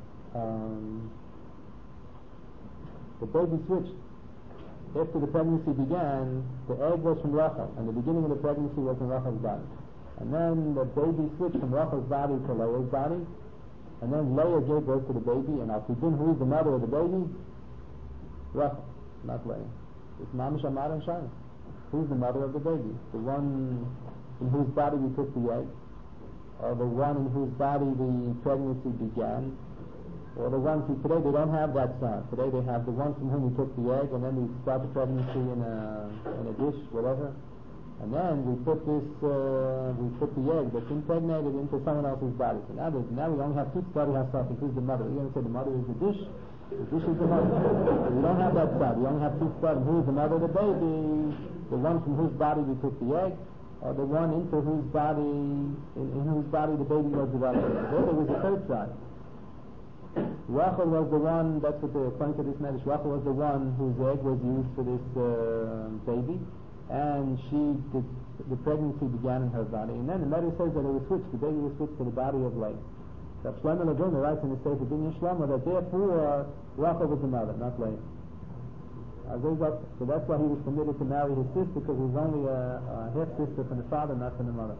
the baby switched. After the pregnancy began, the egg was from Rachel, and the beginning of the pregnancy was in Rachel's body. And then the baby switched from Rachel's body to Leah's body, and then Leah gave birth to the baby, and Al-Pidin, who is the mother of the baby? Rachel, not Leah. It's Mamish Amar and Shana. Who's the mother of the baby? The one in whose body we took the egg, or the one in whose body the pregnancy began, or the ones who today they don't have that son. Today they have the one from whom we took the egg, and then we start the pregnancy in a dish, whatever, and then we put the egg that's impregnated into someone else's body. So now we only have two study ourselves. Who's the mother? We're going to say the mother is the dish. The dish is the mother. So we don't have that study. We only have two studies. Who is the mother of the baby? The one from whose body we took the egg, or the one into whose body in whose body the baby was developed. There was a third side. Rachel was the one, that's what the according to this message, Rachel was the one whose egg was used for this baby, and the pregnancy began in her body. And then the Medrash says that it was switched, the baby was switched to the body of Leah. So Shlomo Levina writes in the Sefer Binyan Shlomo that therefore Rachel was the mother, not Leah. So that's why he was permitted to marry his sister, because he was only a half sister from the father, not from the mother.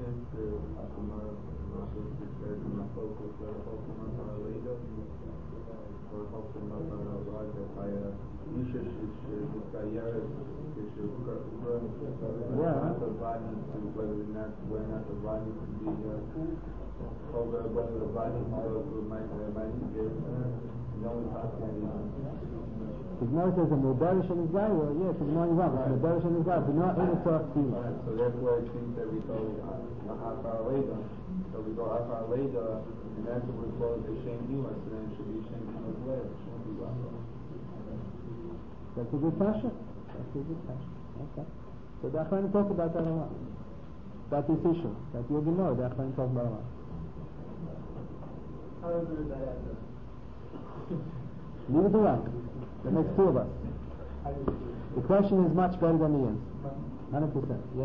The Gemara says a Mudarish and his guy, yes, the Gemara is wrong. It's Mudarish and his guy, but not in a soft feeling. So therefore it seems that we go Afar Leda. So we go Afar Leda, and afterwards call it the Shem Dima, so then it should be Shem Dima's Leda. It shouldn't be Rachel. That's a good kasha. Okay. So the Achronim talk about that a lot. About this issue. That you'll be more, the Achronim talk about a lot. How does that answer? Leave it to one. That makes two of us. The question is much better than the answer. 100%. Yeah.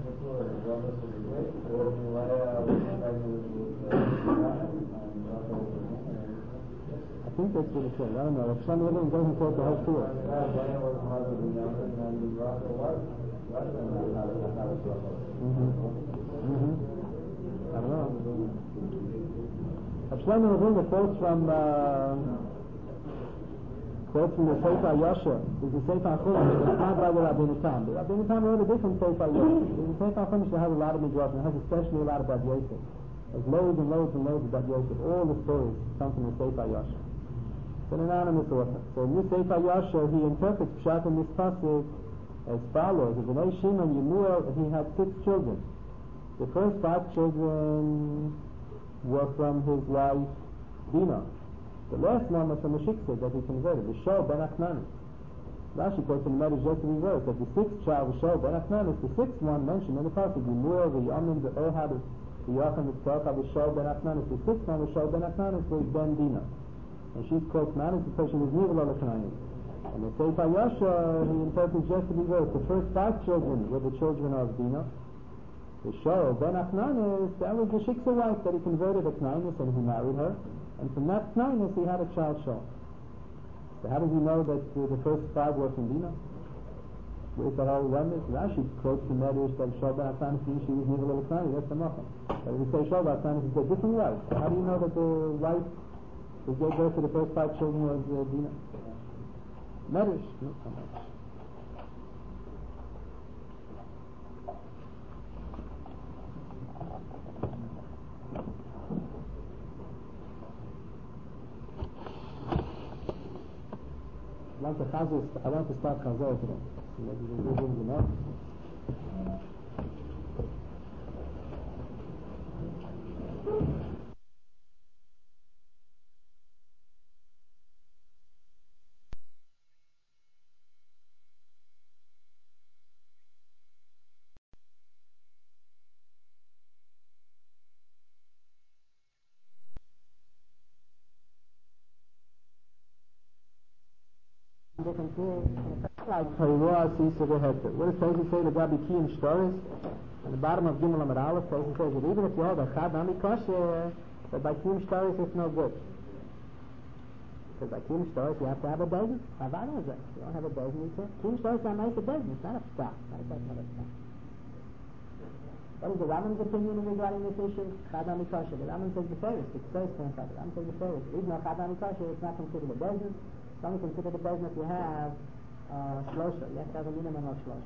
I think that's what it says. I don't know. If some of them doesn't quote the whole story. I don't know. Shlomo Ravina quotes from the Sefer Yosher. There's a Sefer Chumash. It's not by the Rabbeinu Tam. The Rabbeinu Tam wrote a different Sefer Yosher. The Sefer Chumash has a lot of midrash, and it has especially a lot about Yosef. There's loads and loads and loads about Yosef. All the stories come from the Sefer Yosher. It's an anonymous author. So in this Sefer Yosher, he interprets Pshat and this pasuk as follows: V'nei Shimon Yemuel, he had 6 children. The first 5 children were from his wife Dinah. The last one was from a shiksa that he converted, the Shaul ben Achnani. Rashi quotes in the Medrash just the reverse, that the 6th child was Shaul ben Achnani, the 6th one mentioned in the pasuk, Yemuel, the Yamin, the Ohad, the Yacham, the Tzorcha, the Shaul ben Achnani. The 6th one was Shaul ben Achnani, was Ben Dinah. And she's called Achnani because she was Nivla L'Knayim. And the Sefer Yosher, he interprets just the reverse. The first 5 children were the children of Dinah. The Shaul ben Achnani, that was the shiksa wife that he converted a Knainus and he married her. And from that Knainus he had a child Shaul. So how does he know that the first 5 were from Dinah? Where's the whole remnant? Rashi quotes the Medrash that Shaul ben Achnani, she was Nivla L'Knayim. That's the Macham. But if we say Shaul ben Achnani, it's a different wife. How do you know that the wife who gave birth to the first 5 children was Dinah? Medrash. No, I want to start Chazor today. Different things. Like Torah, Sisa, Veheta. What does Tosfos say? The Gabi Ki and Shtoris. On the bottom of Gimel Amud Aleph, Tosfos says that even if you hold a Chad Nami Kosher, but by Ki and Shtoris it's no good. Because by Ki and Shtoris you have to have a bezin. Havana is it. You don't have a bezin, you can't. Ki and Shtoris are nice a bezin. It's not a stop. Not a question of a stop. What is the Rambam's opinion regarding this issue? Chad Nami Kosher. The Rambam says the Ferris. The Ferris can't have it. The Rambam says the Ferris. Even though Chad Nami Kosher is not considered a bezin, it's only considered a bezin if you have shlosha. You have to have a minimum of shlosha.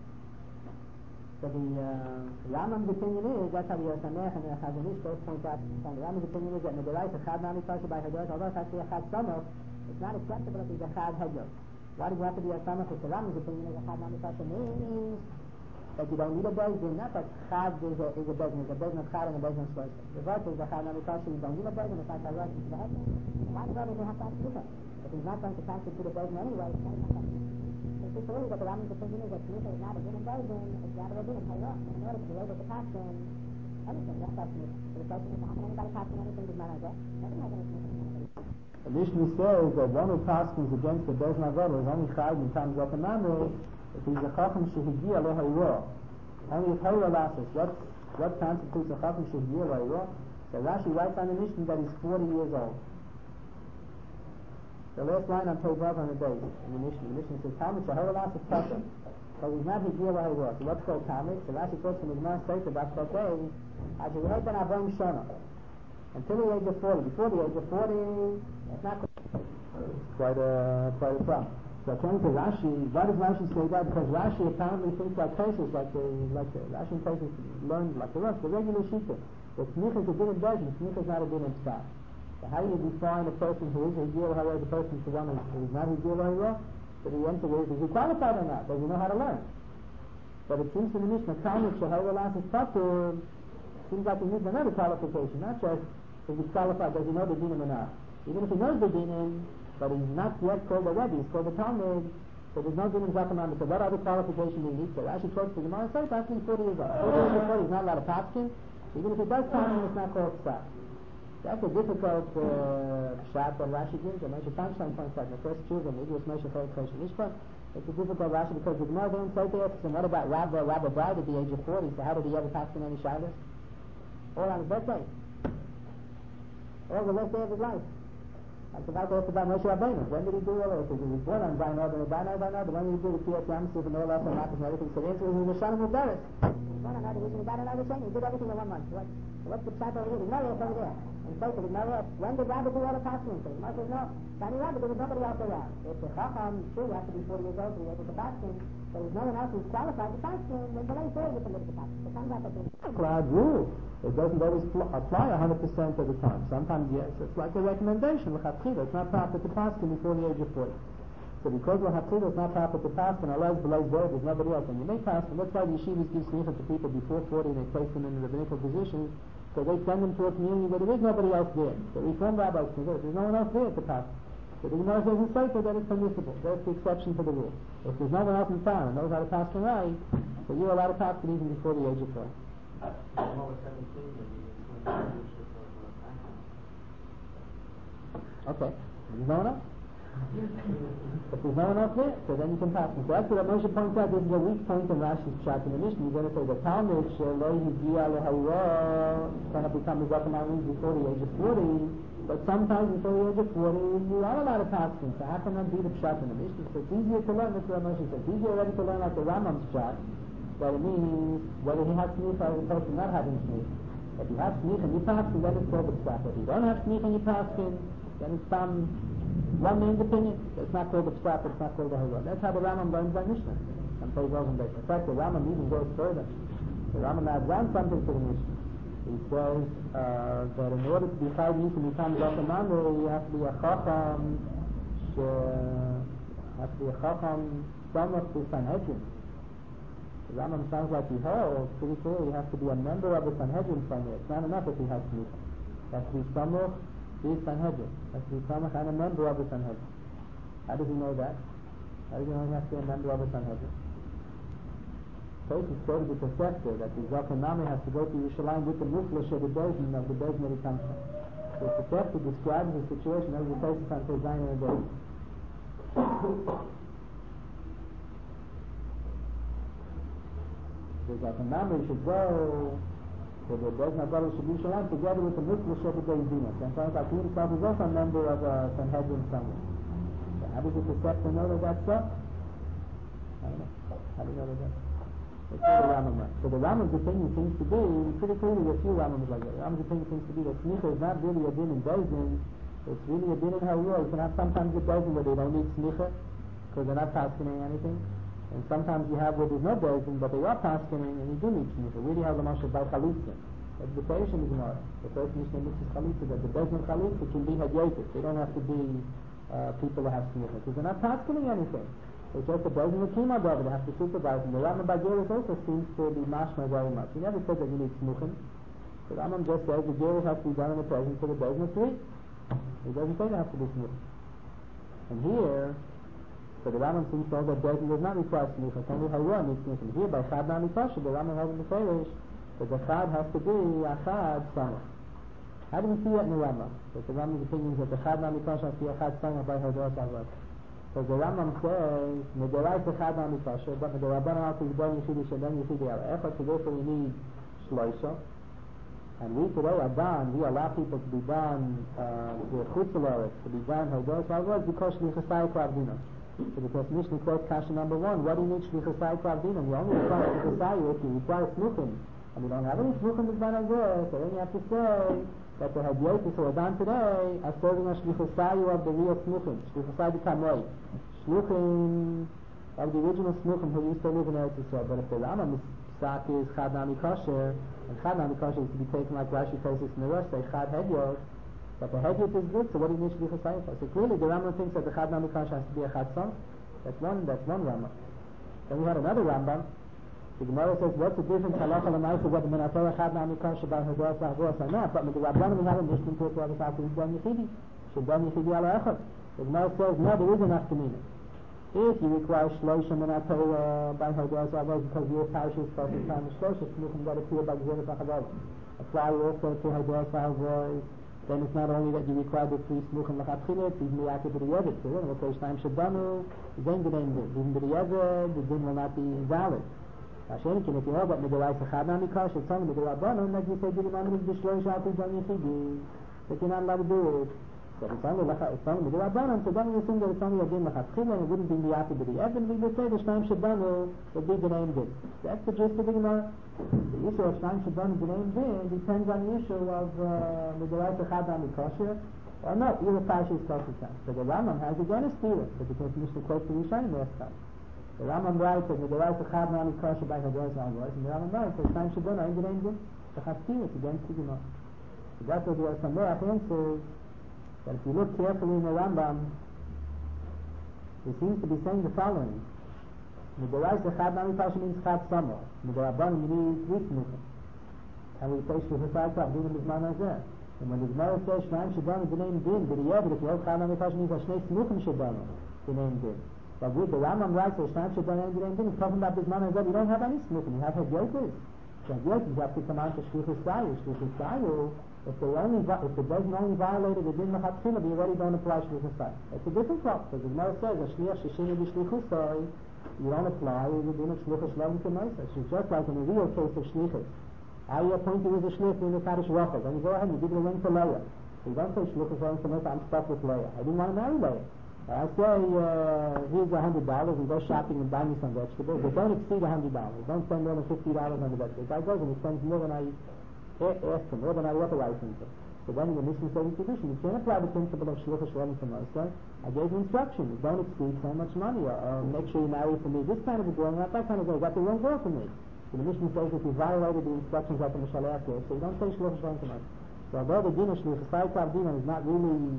So the Rambam's opinion is, that's how the Yosamech and the Chazon Ish both point out. The Rambam's opinion is that Mederaisa Chad Nami Kosher by Hadoros, although it has to be a Chad Samach, it's not acceptable if it's a Chad Hadoros. Why does it have to be a Samach? If the Rambam's opinion is a Chad Nami Kosher means that you don't need a bezin, not that Chad is a bezin, it's a bezin of Chad and a bezin of shlosha. The verse is a Chad Nami Kosher, you don't need a bezin, it's like a right into the head. Why does it have to have to do that? If he's not going to constitute a bezin anyway, it's not going to. It's just really that the Rambam's opinion is that Shmita is not a din in bezin, it's rather a din in Torah. In order to be able to pass in anything, that's what Shmita. So the question is, how can anybody pass in anything with Manazeh? Nothing has any Shmita. The Mishnah says that one who passes against the bezin avodah is only chayv in times of a mamre if he's a chacham shehigia lo hayro. Only if hayro lasses. What constitutes a chacham shehigia lo hayro? So Rashi writes on the Mishnah that he's 40 years old. The last line on page 12 on the base in the Mishnah. The Mishnah says, Talmud Shahara Las is Pasha. So he's not Higir Lahayro. So what's called Talmud? So Rashi quotes from his Gemara Sefer about Chokei, Ajiyah ben Avon Shona. Until the age of 40. Before the age of 40, it's not quite a problem. So according to Rashi, why does Rashi say that? Because Rashi apparently thinks like Tosfos, like Rashi and Tosfos learned like the rest, the regular Shita. That Smicha is a din in Bezin, Smicha is not a din in Tzad. So how do you define a person who is a Higir Lahayro as a person to one who is not Higir Lahayro? So the answer is he qualified or not? Does he know how to learn? But it seems to the Mishnah, Talmud Shahayro Las is Patur, seems like he needs another qualification, not just if he's qualified, does he know the dinim or not? Even if he knows the dinim, but he's not yet called a Rebbe, he's called a Talmud, so there's no dinim Zachaman. So what other qualification do you need? So Rashi quotes the Gemara, so it's 40 years old. 40 years old, he's not allowed to paskin. Even if he does Talmud, it's not called Tzad. That's a difficult shot that Rashi gives. And Moshe Feinstein points out in the first tshuva, maybe it's Moshe Chayek Chosh Mishpat. It's a difficult Rashi because the Gemara didn't say to us, and what about Rabbi died at the age of 40, so how did he ever pass in any shilas? All on his birthday. All the last day of his life. Like the Bible talks about Moshe Rabbeinu. When did he do all this? He was born on Dainod, when did he do the Kriyat Yamsuf and all that and Matas and everything? So the answer was he was Mishana Mubarak. He was born on Dainod, he was Dainod, he did everything in 1 month. What's the pshat over here? The Gemara is over there. And so the Gemara, when did Rabbi do all the passing? So the Gemara says, no, Tani Rabbi, there was nobody else around. If the Chacham, sure, you have to be 40 years old to be able to pass him. So there's no one else who's qualified to pass him, then the lay says you can live to pass him. So comes out that there's a cloud rule. It doesn't always apply 100% of the time. Sometimes, yes, it's like a recommendation. It's not proper to pass him before the age of 40. So because it's not proper to pass him, unless there's nobody else, and you may pass him. That's why the yeshivas give smicha to people before 40 and they place them in rabbinical positions. So they send them to a community where there is nobody else there. So Reform rabbis can do it. There's no one else there to pass. So the Gemara says in Sefer that it's permissible. That's the exception to the rule. If there's no one else in town and knows how to pass the right, so you're allowed to pass it even before the age of 40. Okay. There's no one else? If there's no one else there, so then you can pass it. So that's what Moshe points out. This is a weak point in Rashi's chat in the Mishnah. He's going to say the Talmud lo higia lehayra cannot become a Zakamari before the age of 40. But sometimes before the age of 40, you are allowed to pass him. So how can that be the pshat in the Mishnah? So it's easier to learn, that's what Moshe says. It's easier already to learn like the Rambam's pshat, that it means whether he has smicha as opposed to not having smicha. If you have smicha and you pass him, then it's called the pshat. If you don't have smicha and you pass him, then it's some one man's opinion. It's not called the pshat, it's not called the halal. That's how the Rambam learns by Mishnah. And plays Rosenberg. In fact, the Rambam even goes further. The Rambam adds on something to the Mishnah. He says that in order to be chayv to become zakamanu, you have to be a chacham, samach to Sanhedrin. The Rambam sounds like he holds pretty clear. You have to be a member of the Sanhedrin somewhere. It's not enough if he has smicha. You have to be samach to Sanhedrin. You have to be samach and a member of the Sanhedrin. How does he know that? How does he know he has to be a member of the Sanhedrin? First, it's quoted the Tosefta that the Zakanami has to go to Yerushalayim with the muflash of the Bezdin that he comes from. So the Tosefta describes the situation as the person on Tezayin and Bezdin. The Zakanami should go to the Bezdin of Yerushalayim together with the muflash of the Bezdin. And so he himself is also a member of a Sanhedrin somewhere. So how does the Tosefta know that that's so? I don't know. How do you know that that's so? That's what the Rambam writes. So the Rambam's opinion seems to be, pretty clearly a few Rambams like that. The Rambam's opinion seems to be that smicha is not really a din in Bezdin, it's really a din in Harua. You can have sometimes a Bezdin where they don't need smicha, because they're not passing anything. And sometimes you have where there's no Bezdin, but they are passing and you do need smicha. We have the Mashal by Chalitza. That's the Persian is Gemara. The first Mishnah is Chalitza, that the Bezdin Chalitza can be Hadyotis. They don't have to be people who have smicha, because they're not passing anything. It's just a Bezdin of Kima David, they have to supervise them. The Rambam Bageris also seems to be mashma very much. He never said that you need smuchim. The Rambam just says the Geris has to be done in the presence of the Bezdin of 3. He doesn't say there has to be smuchim. And here, so the Rambam seems to hold that Bezdin does not require smuchim. It's only Harua needs smuchim. Here, by Chad Nami Kasha, the Rambam has in the Ferish that the Chad has to be a Chad Samach. How do we see that in the Rambam? That the Rambam's opinion is that the Chad Nami Kasha has to be a Chad Samach by Hadoras Avot. So the Rambam says, Medorai Techad Amikasha, but Medorabban Al Tizbon Yechidi Shadon Yechidi Al Echad, so therefore we need Shloisha. And we today are done, we allow people to be done, the Chutzalaris, to be done, Hadoras Avot, because Shlichasai Kravdina. So because Mishnah quotes Kasha number 1, what do you need Shlichasai Kravdina? You only require Shlichasai if you require Smuchim. And we don't have any Smuchim with Banazeh, so then you have to say, that the Hadyotis who are done today are serving a Shlichusayu of the real Smuchim. Shlichusayu Kamoi. Shluchim of the original Smuchim who used to live in Eretz Yisrael. But if the Rambam Sak is Chad Nami Kosher, and Chad Nami Kosher is to be taken like Rashi Tosis in the Rosh, say Chad Hadyot, but the Hadyot is good, so what do you need Shlichusayu for? So clearly the Rambam thinks that the Chad Nami Kosher has to be a Chad Son. That's one Rambam. Then we had another Rambam. The Gemara says, what's the difference halacha l'maisa whether Menateh Chad Nami Kosher by Hadoras Avos or not? But with the Rabbanim we have a Mishnah to it where it's after Shadon Yechidi. Shadon Yechidi ala Echad. The Gemara says, no, there is an aftermina. If you require Shloisha Menateh by Hadoras Avos because your parish is supposed to time Shloisha, Shmuchim that appear by Gzeres HaChavos. Apply also to Hadoras Avos then it's not only that you require the 3 smuchim l'chatchila, it's even miyakid b'di'evet. So then we'll say shnayim shadanu, then gedein din. Even b'di'evet, the din will not be invalid. Hashenkin, if you know that Midoraisa Chad Nami Kash, it's only Midorabanon, that you say Dili Mamad is Bishloish Alpi Jan Yechidi, that you're not allowed to do it. But it's only Midorabanon, so then we assume that it's only a din l'chatchila, and it wouldn't be miyakid b'di'evet, we would say the shnayim shadanu would be gedein din. That's the gist of the Gemara. The issue of shnayim shadanu gedein din depends on the issue of Midoraisa Chad Nami Kash, or not, either Kash is Kash. So the Rambam has again a steer, but the Mishnah quotes the Rishonim last time. The Rambam writes that the Midoraisa Chad Nami Kash by Hadoras Alvarez, and the Rambam writes that shnayim shadanu ain't gedein din. The Chatzir is against the Gemara. So that's what the Sameach answers. But if you look carefully in the Rambam, he seems to be saying the following. Midoraisa Chad Nami Kash means Chad Samo. Midorabanon means 3 smuchim. And we say Shluchasai Kavdim B'zman Hazeh. And when the Gemara says Shnayim Shadanu Gedein Din, b'di'evet, if you hold Chad Nami Kash means Shnei Smuchim Shadanu Gedein Din. But with the Rambam writes that Shnayim Shadanu Gedein Din, he's talking about B'zman Hazeh, you don't have any smuchim, you have Hedyotis. So Hedyotis, you have to come out to Shluchasai. Shluchasai, if the doesn't only violated the din l'chatchila, you already don't apply shlichusai. It's a different problem, because the Gemara says a shliach shishini b'shlichusai, you don't apply the din of shlichus shlom k'moisa. It's just like in the real case of shlichus. I appoint you as a shlich in the Kaddish Rachel, then you go ahead and you give the ring to Leah. So you don't say shlichus shlom k'moisa, I'm stuck with Leah. I didn't want to marry Leah. I say, here's $100, and go shopping and buy me some vegetables, but don't exceed $100. Don't spend more than $50 on the vegetables. The guy goes and he spends more than I asked him, more than I authorize him to. So then the Mishnah says in tradition, you can't apply the principle of shlichus shlom k'moisa. I gave you instructions, don't exceed so much money, or make sure you marry for me this kind of a girl, not that kind of girl, got the wrong girl for me. So the Mishnah says that you violated the instructions of the Mishalech gave, so you don't say shlichus shlom k'moisa. So although the din of shlichusai kavdim is not really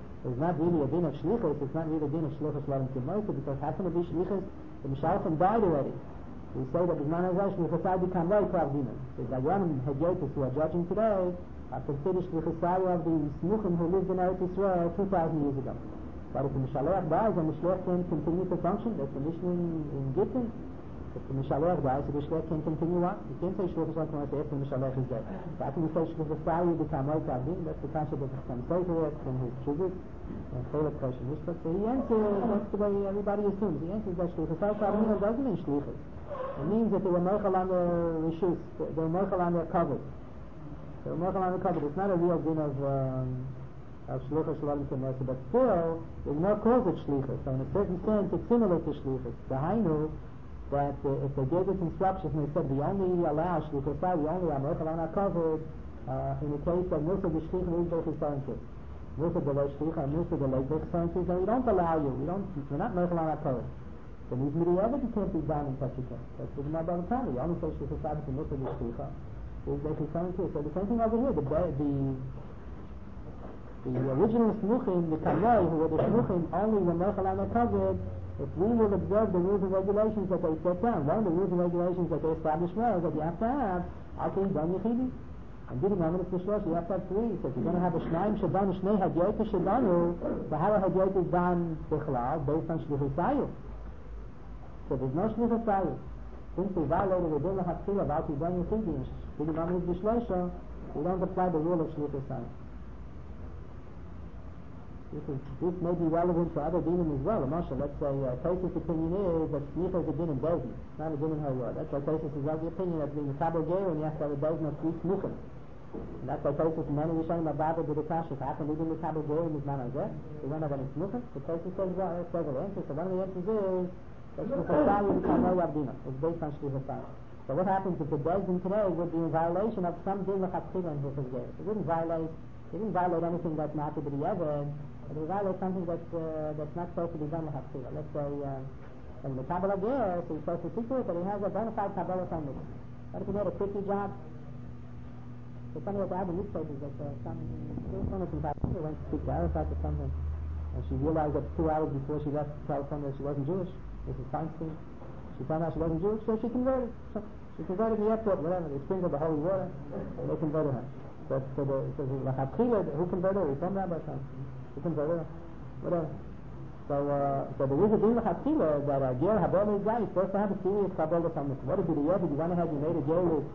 a din of shlichus, it's not really a din of shlichus shlom k'moisa, because how can it be shlichus? The Mishalchim died already. We say that B'zman Hazeh shlichusai become right kavdim. The Dayanim Hedyotis who are judging today are considered shlichusai of the smuchim who lived in Eretz Yisrael 2,000 years ago. But if the Mishalech dies, the Mishalech can continue to function. That's the Mishnah in Gittin. If the Mishalech dies, the Mishalech can continue on. You can't say shlichus shlom k'moisa after the Mishalech is dead. How can you say shlichusai become right kavdim? That's the kasha that comes over from his chizuk and Chelek Kosher Mishpat. So he answers, that's the way everybody assumes. He answers that shlichusai kavdim doesn't mean shlichus. It means that they were mochel on their rishus, they were mochel on their covered. They were mochel on their covered. It's not a real din of shlichus shlom k'moisa, but still, there's no cause of shlichus. So in a certain sense, it's similar to shlichus. The Hainu, that if they gave us instructions and they said we only allow shlichusai, we only are mochel on our covered, in the case of Musa the shlich and Musa the shlich, Musa the lei shlich and Musa the lei shlich, then we don't allow you, we're not mochel on our covered. Then even b'di'evet you can't be done in such a case. That's the Gemara Bava Kama. You only say shlichusai to Musa the shlicha. Is they shlich too. So the same thing over here. The original smuchim, the kamei, who were the smuchim, only when mochel on their covered. If we will observe the rules and regulations that they set down, one of the rules and regulations that they established was that you have to have Alkei Don Yechidi. And Dili Mamad B'shlosh, you have to have 3. So if you're going to have a Shnayim Shadanu, Shnei Hadyotis Shadanu, the Hara Hadyotis done Bichlal, based on Shlichusayu. So there's no shlichusai. Since we violated the din l'chatchila of Alkei Don Yechidi, Dili Mamad B'shlosh, we don't apply the rule of shlichusai. This may be relevant to other dinim as well. Moshe, let's say Tosfos' opinion is that shlicha is a din in Bezdin, it's not a din in Hayod. That's why Tosfos is of the opinion that being a Kabel Ger and you have to have a Bezdin of 3 smuchim. And that's why Tosfos many Rishonim Abba did the Kasha. How can we do the Kabel Ger in B'zman Hazeh? We don't have any smuchim. So Tosfos says several answers. So one of the answers is that shlichusai will become no Yavdina. It's based on shlichusai. So what happens if the Bezdin today would be in violation of some din l'chatchila in Hilchos Ger? It didn't violate anything that's not to be ever. But they violate something that's not supposed to be done l'chatchila. Let's say in the Kabbalah Ger, so he's supposed to see to it, but he has a bona fide Kabbalah from it. What if he made a quickie job? So funny what happened in this place is that some woman from California went to speak to Arafat or something, and she realized that 2 hours before she left California she wasn't Jewish. Mrs. Feinstein. She found out she wasn't Jewish, so she converted. She converted in the airport, whatever. They sprinkled the holy water, and they converted her. So the l'chatchila, who converted her? Some rabbi son. Who converted her? Whatever. So there is a din l'chatchila that a ger habol guy is supposed to have a serious kabbalah from it. What if you want to have you made a ger with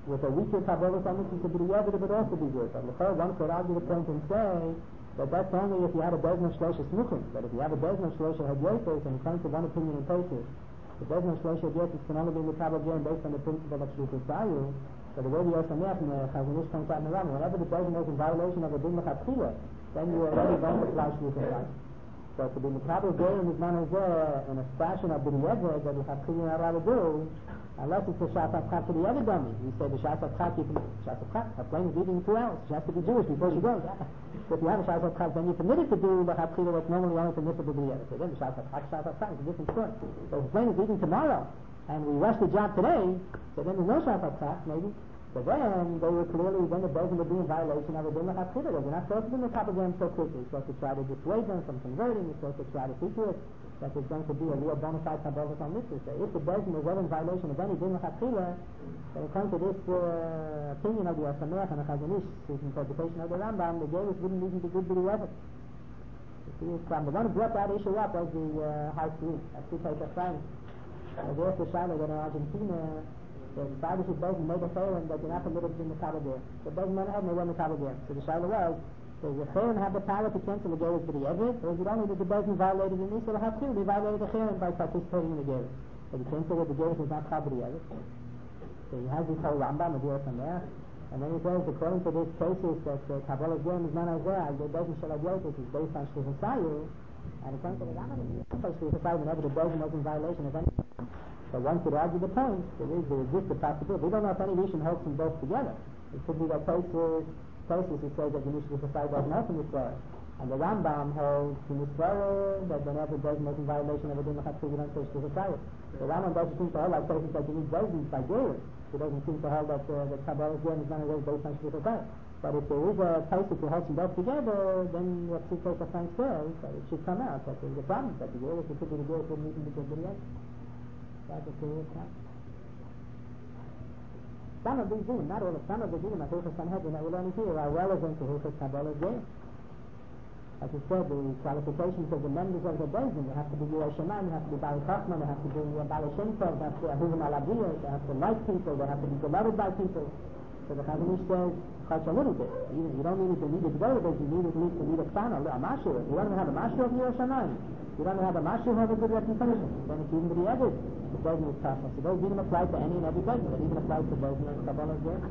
with a weaker Kabbalah on this, to be Yevid, it would also be good. But one could argue the point and say that that's only if you had a Bezna Shlosha Smuchim. But if you have a Bezna Shlosha Hadyotis, and according to one opinion in Tosfos, the Bezna Shlosha Hadyotis can only be in the Kabbalah based on the principle of Shluchus Sayu. So the way the Yosameach and the Chazonish points out in the Rambam, whenever the Bezna is in violation of a Din Lechatchila, then you are already going to apply Shluchus Sayu. So to be Mekabel Gerim is not in a fashion of B'di Yeved that the Lechatchila are allowed to do, unless it's a Shas HaPchat for the other dummy. You say the Shas HaPchat, you can, Shas HaPchat, a plane is eating 2 hours. She has to be Jewish before she goes. So if you have a Shas HaPchat, then you're permitted to do the Lechatchila what's normally only permissible to the other. So then the Shas HaPchat is a different story. So if the plane is eating tomorrow, and we rush the job today, so then there's no Shas HaPchat, maybe. So then they were clearly, then the Bezin would be in violation of a Din Lechatchila. You're not supposed to do the Kabbalah so quickly. You're supposed to try to dissuade them from converting. You're supposed to try to see to it that there's going to be a real bona fide Kabbalah on this. So if the Bezin was ever in violation of any Din Lechatchila, then according to this opinion of the Yosameach and the Chazonish, his interpretation of the Rambam, the Geras wouldn't even be good to the ever. The one who brought that issue up was the High School, at Super Frank. There's the Shiloh that in Argentina, the Bible should made a chayim that you're not permitted in the Kabbalah. The Bezin went ahead and they won the Kabbalah. So the Shiloh was, does the chayim have the power to cancel the Geras for the Eved, or is it only that the Bezin violated the Nisa? They violated the chayim by participating in the Geras. So the cancel that the Geras is not Kabbalah. So he has this whole Rambam, the Yosameach, and then he says, according to this cases, that Kabbalah Geras is not as well, the Bezin Shalabyotis is based on Shluchus Sayu, and according to the Rambam, it's not based on Shluchus Sayu whenever the Bezin was in violation of any. So one could argue the point. There exists a possibility. We don't know if any Rishon holds them both together. It could be that Tosfos it says that the Mishnah Society doesn't help in this story. And the Rambam holds in this story that whenever Bezin was in violation of a Din Lechatchila, you don't say Mishnah Society. The Rambam doesn't seem to hold like Tosfos that you need Bezin by Geras. He doesn't seem to hold that the Kabbalah Geras is not always based on Mishnah Society. But if there is a Tosfos who holds them both together, then what Tzidkei Frank says, it should come out that there's a problem, that the Geras, it could be the Geras wouldn't even be good to the end. That's a serious time. Some of these dinim, not all of some of the dinim of Hilchos Sanhedrin that we're learning here are relevant to Hilchos Kabbalah Geras. As I said, the qualifications of the members of the Bezin, they have to be Yirei Shamayim, they have to be Baalei Chachma, they have to be Baalei Shem Tov, they have to be Ahuvim al Aviyah, they have to like people, they have to be beloved by people. So the Chazonish says, a little bit. You don't need to need it together, but you need at least to need a fan, a mashur. You don't even have a mashur of Yirei Shamayim. You don't have a mashur who has a good reputation. Then it's even to be added. The Bezin is tough. So those even apply to any and every Bezin. It even applies to Bezin and Kabbalah Geras.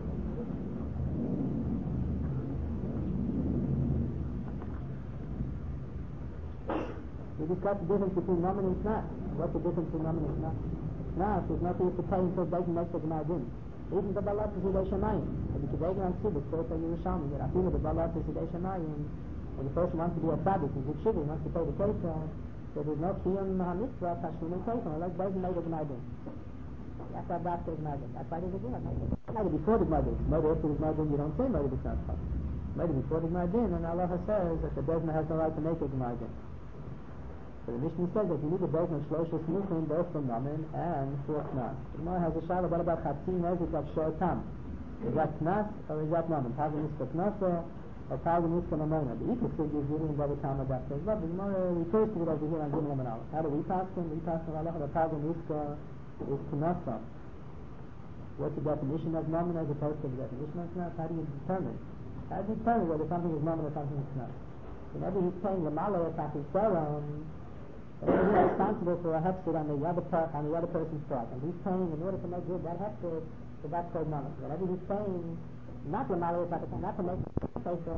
We discussed the difference between Mammon and Snas. What's the difference between Mammon and Snas? Snas is not used to pay until Bezin makes a Gemara. Even the Balat is Yidei Shamayim. If you could on Tzibuk, so it's a Yerushalmi. That after the Balat is Yidei Shamayim, when the person wants to be a tzaddik, he's a shiva, he wants to pay the Kesha, so there's no Kiyam HaMitzvah, Tashlim and Kesha, unless Bezin made a Gemara. That's how Bach says Gemara. That's why there's a Gemara. Maybe before the Gemara. Maybe after the Gemara, you don't say maybe it's not fun. Maybe before the Gemara, and Allah says that the Bezin has no right to make a Gemara. So the Mishnah says that you need a Bezin of Shlosha Smuchim, both from Mammon and for Knas. The Gemara has a Shala, what about Chatzim Nezik of Shor Tam? Is that Knas or is that Mammon? Pagin Niska Knasa or Pagin Niska Mamona? The Equal figure is really in Baba Tam of that says, but the Gemara refers to it over here on Gimel Amanal. How do we pass them? We pass them Allah, the Pagin Niska is Knasa. What's the definition of Mammon as opposed to the definition of Knas? How do you determine? How do you determine whether something is Mammon or something is Knas? Whenever he's saying Lamala or Tachisaram, he's responsible for a hefsid on the other person's part, and he's paying in order to make good that hefsid, so that's called mammon. Whenever he's paying, not the malay, not to make pay for.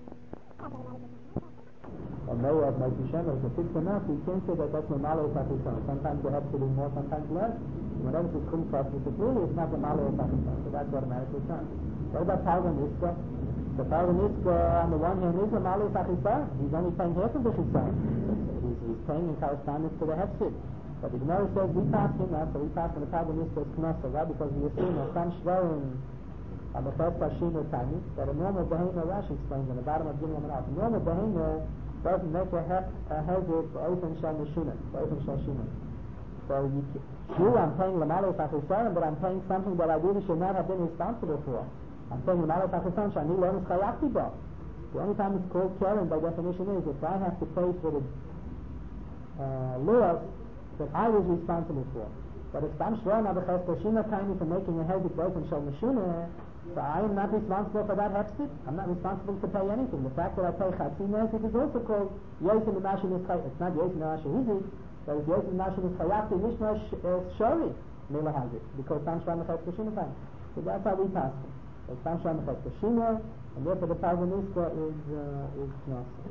Well, no, as my Kishem is a fixed enough, you can't say that that's the malay Pakistan. Sometimes the hefsid is more, sometimes less. Whenever it's couldn't cost you, clearly it's not the malay Pakistan, so that's automatically done. What about Palgan Iska? The Palgan Iska, on the one hand, is a malay Pakistan. He's only paying half of the Pakistan. He's paying in correspondence to the hefsid. But the Gemara says we pass him that, so we pass him the Palgan Iska is Knasa. Why? Because we assume that some Shvarim on the first Pashim or Tani, that a normal Behemah, Rashi explains on the bottom of Gimel Amanal, a normal Behemah doesn't make a hezit for Ofen Shal Meshunan, for Ofen Shal Shunan. So sure, I'm paying Lamalei Pachisarim, but I'm paying something that I really should not have been responsible for. I'm paying Lamalei Pachisarim, Shani Lonis Chayakti Bo. The only time it's called Karen by definition is if I have to pay for the laws that I was responsible for. But if Stam Shvona B'Ches Toshima Kaini for making a hezek broken Shal Meshuna, so I am not responsible for that hefsid. I'm not responsible to pay anything. The fact that I pay Chatzi Nezek is also called Yosim Mashin Ischayat. It's not Yosim Mashin Hizik, but it's Yosim Mashin Ischayat, Mishna Shori, Mila Hazik, because Stam Shvona B'Ches Toshima Kaini. So that's how we pass it. So Stam Shvona B'Ches Toshima, and therefore the Pazaniska is Knossi.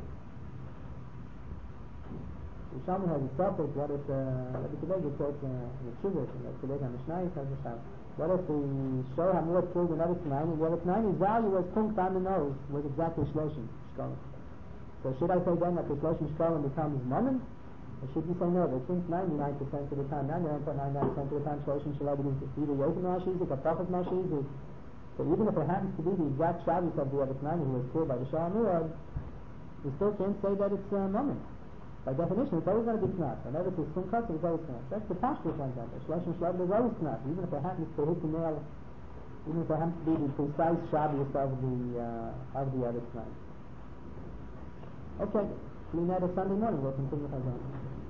Yisham has a topic, what if, let me today you quote the Chuvah, and today the Mishnah has a shot. What if the show Hamlet killed another Tnani? Well, the Tnani's value was punkt on the nose, was exactly Shloshim Shkolim. So should I say then that the Shloshim Shkolim becomes Momen? Or should you say no, they think 99% of the time, 99.99% of the time Shloshim Shalai is either Yosim Mashizik or Prophet Mashizik. So even if it happens to be the exact Shabbos of the other Tnani who was killed by the Shah Murad, we still can't say that it's Momen. By definition, it's always going to be Knas. Whenever it's Simchat, it's always Knas. That's the Pashtus like that. The Shloshim Shlab is always Knas. Even if it happens to hit the nail, even if it happens to be the precise Shabbos of the other Knas. Okay, we met a Sunday morning. We'll continue with our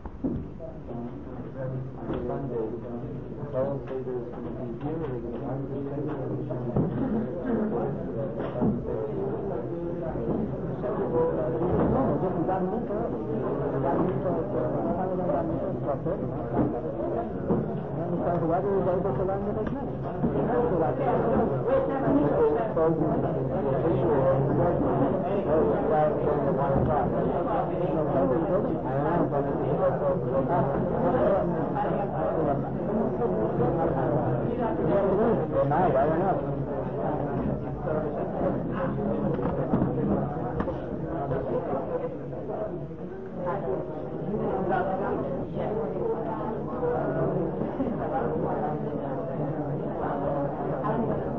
whoever is able to learn the Mishnah. I don't know.